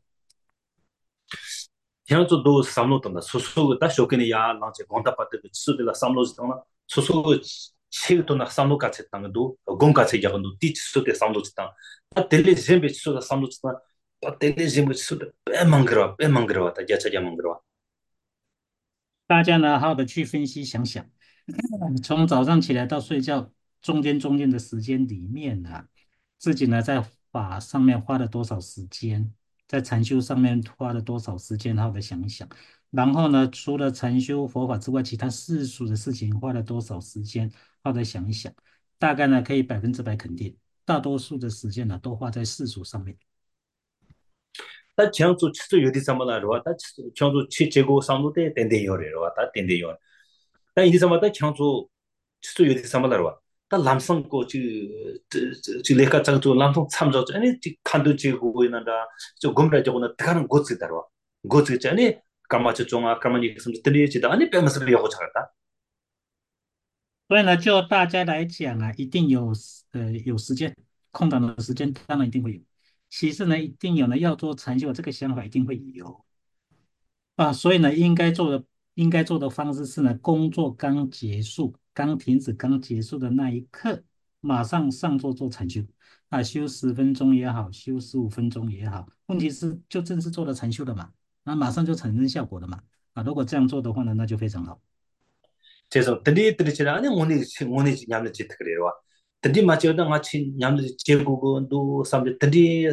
像做都三路等的，叔叔大小给你呀，然后就光他把这个吃的了三路等了，叔叔七个多那三路嘎才当个都，公嘎才一个都，第吃的三路当，他得了人别吃的三路当，他得了人别吃的别忙个了，他家才家忙个了。 大家呢，好好的去分析想想，从早上起来到睡觉中间的时间里面呢，自己呢在法上面花了多少时间，在禅修上面花了多少时间，好好的想一想。然后呢，除了禅修佛法之外，其他世俗的事情花了多少时间，好好的想一想。大概呢，可以100%肯定，大多数的时间呢都花在世俗上面。 他强做其实有的什么了是吧？他强做去结果上路的点点要的是吧？他点点要，但有的什么他强做其实有的什么了是吧？他南上过就那个这个做南上参照，哎，就看到结果那个就我们来讲呢，他能过去的是吧？过去这呢，干嘛去种啊？干嘛你什么等你去的？你别么是不要好吃的？ 所以呢，就大家来讲啊，一定有时间空档的时间，当然一定会有。其次呢，一定有呢要做禅修的这个想法，一定会有啊。所以呢，应该做的方式是呢，工作刚结束、刚停止、刚结束的那一刻，马上上座做禅修啊，修10分钟也好，修15分钟也好。问题是就正式做了禅修了嘛，那马上就产生效果了嘛啊。如果这样做的话呢，那就非常好。 그래서 들리들이 아니 오늘 냠을 짓 그래요. 들리 맞죠? 같이 냠을 제국도 삼데 들리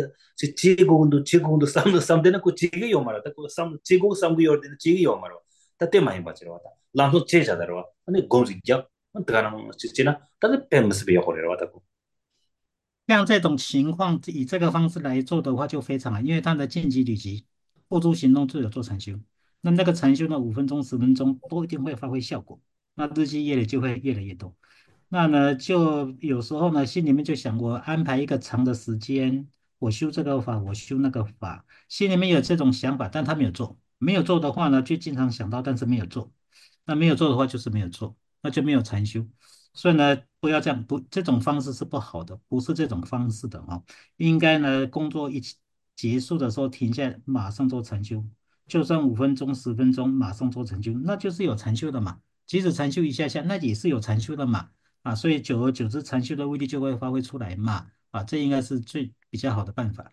제국도 삼데는 그 지기요 말다. 그 제국 삼고 요르는 지기요 말아. 따때 많이 맞죠. 랑도 제자다로. 아니 공지 겨. 어떡하나 지나. 따데 뱀스 비어 그래요. 왔다고. 像这种情况，以这个方式来做的话，就非常好，因为它的见机履机，付诸行动就有做禅修。那个禅修呢，5分钟、10分钟都一定会发挥效果。那日积月累就会越来越多。那呢，就有时候呢，心里面就想，我安排一个长的时间，我修这个法，我修那个法，心里面有这种想法，但他没有做。没有做的话呢，就经常想到，但是没有做。那没有做的话，就是没有做，那就没有禅修。所以呢，不要这样，不，这种方式是不好的，不是这种方式的啊。应该呢，工作一起结束的时候停下来，马上做禅修，就算5分钟、10分钟，马上做禅修，那就是有禅修的嘛。即使禅修一下下，那也是有禅修的嘛。啊，所以久而久之，禅修的威力就会发挥出来嘛。啊，这应该是最比较好的办法。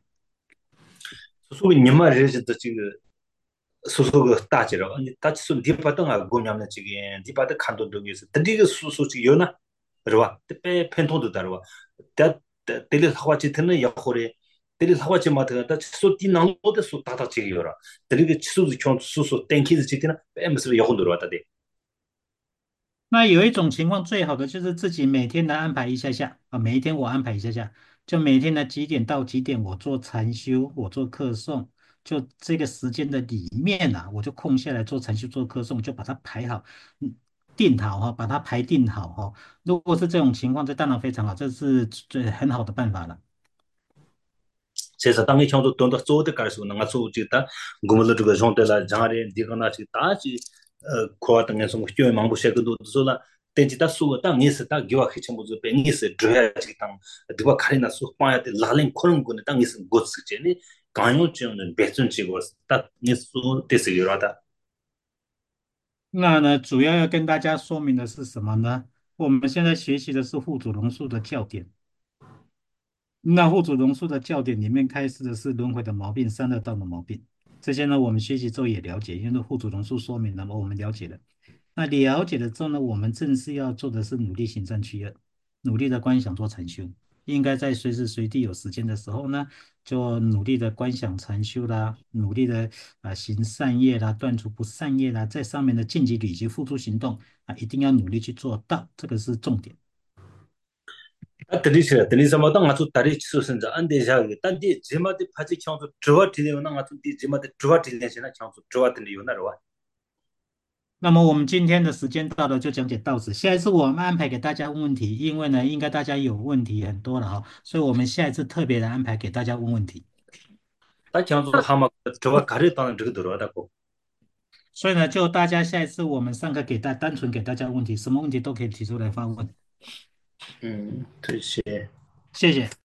소소 님마 레지도 지금 소소가 따지러. 아니 따지선 디바등아 고냠네 지금 디바드 칸도 등에서 들리가 소소 지금 요나. 그러와. 때 펜토도 다르와. 때 때리 하와지 듣는 약호래. 때리 하와지 마트가 소 디나노데 소 다다 지금 요라. 때리가 치소도 총 소소 땡키즈 지티나 뱀스 약혼 들어왔다 돼. 那有一种情况最好的就是自己每天来安排一下下啊，每一天我安排一下下，就每天的几点到几点我做禅修，我做课诵，就这个时间的里面啊，我就空下来做禅修做课诵，就把它排好，定好哈，把它排定好哈。如果是这种情况，这当然非常好，这是最很好的办法了。 그래서 당의 형도 돈도 쏘대 가서 나가 쏘지다 고물로 그 정도라 장아리 디거나 지 다지 코아 땅에서 뭐 휴에 망고 쉐고도 솔라 땡지다 쏘 땅에서 딱 기와 해체 모두 뱅이스 드야지 땅 디바 카리나 쏘 파야데 라린 코는 거는 땅에서 고스제니 강요증은 배순 지고 딱 니수 데스기라다 那呢，主要要跟大家说明的是什么呢？我们现在学习的是护主龙树的教典。那护主龙树的教典里面开示的是轮回的毛病、三恶道的毛病，这些呢我们学习之后也了解，因为护主龙树说明了嘛，我们了解了。那了解了之后呢，我们正式要做的是努力行善去恶，努力的观想做禅修。应该在随时随地有时间的时候呢，就努力的观想禅修啦，努力的行善业啦，断除不善业啦，在上面的尽己履及付诸行动啊，一定要努力去做到，这个是重点。 들리시라 들리자마다 아주 다리 치수선자 안되샤기 딴디 제마데 파지 형도 좋아 들리는 아주 디 제마데 좋아 들리시나 형도 좋아 들리요나로 那么我们今天的时间到了，就讲解到此。下一次我们安排给大家问问题，因为呢，应该大家有问题很多了哈，所以我们下一次特别的安排给大家问问题。 다 장소 하마 저와 가르다는 저거 들어다고. 所以呢，就大家下一次我们上课单纯给大家问题，什么问题都可以提出来发问。 这些。 谢谢。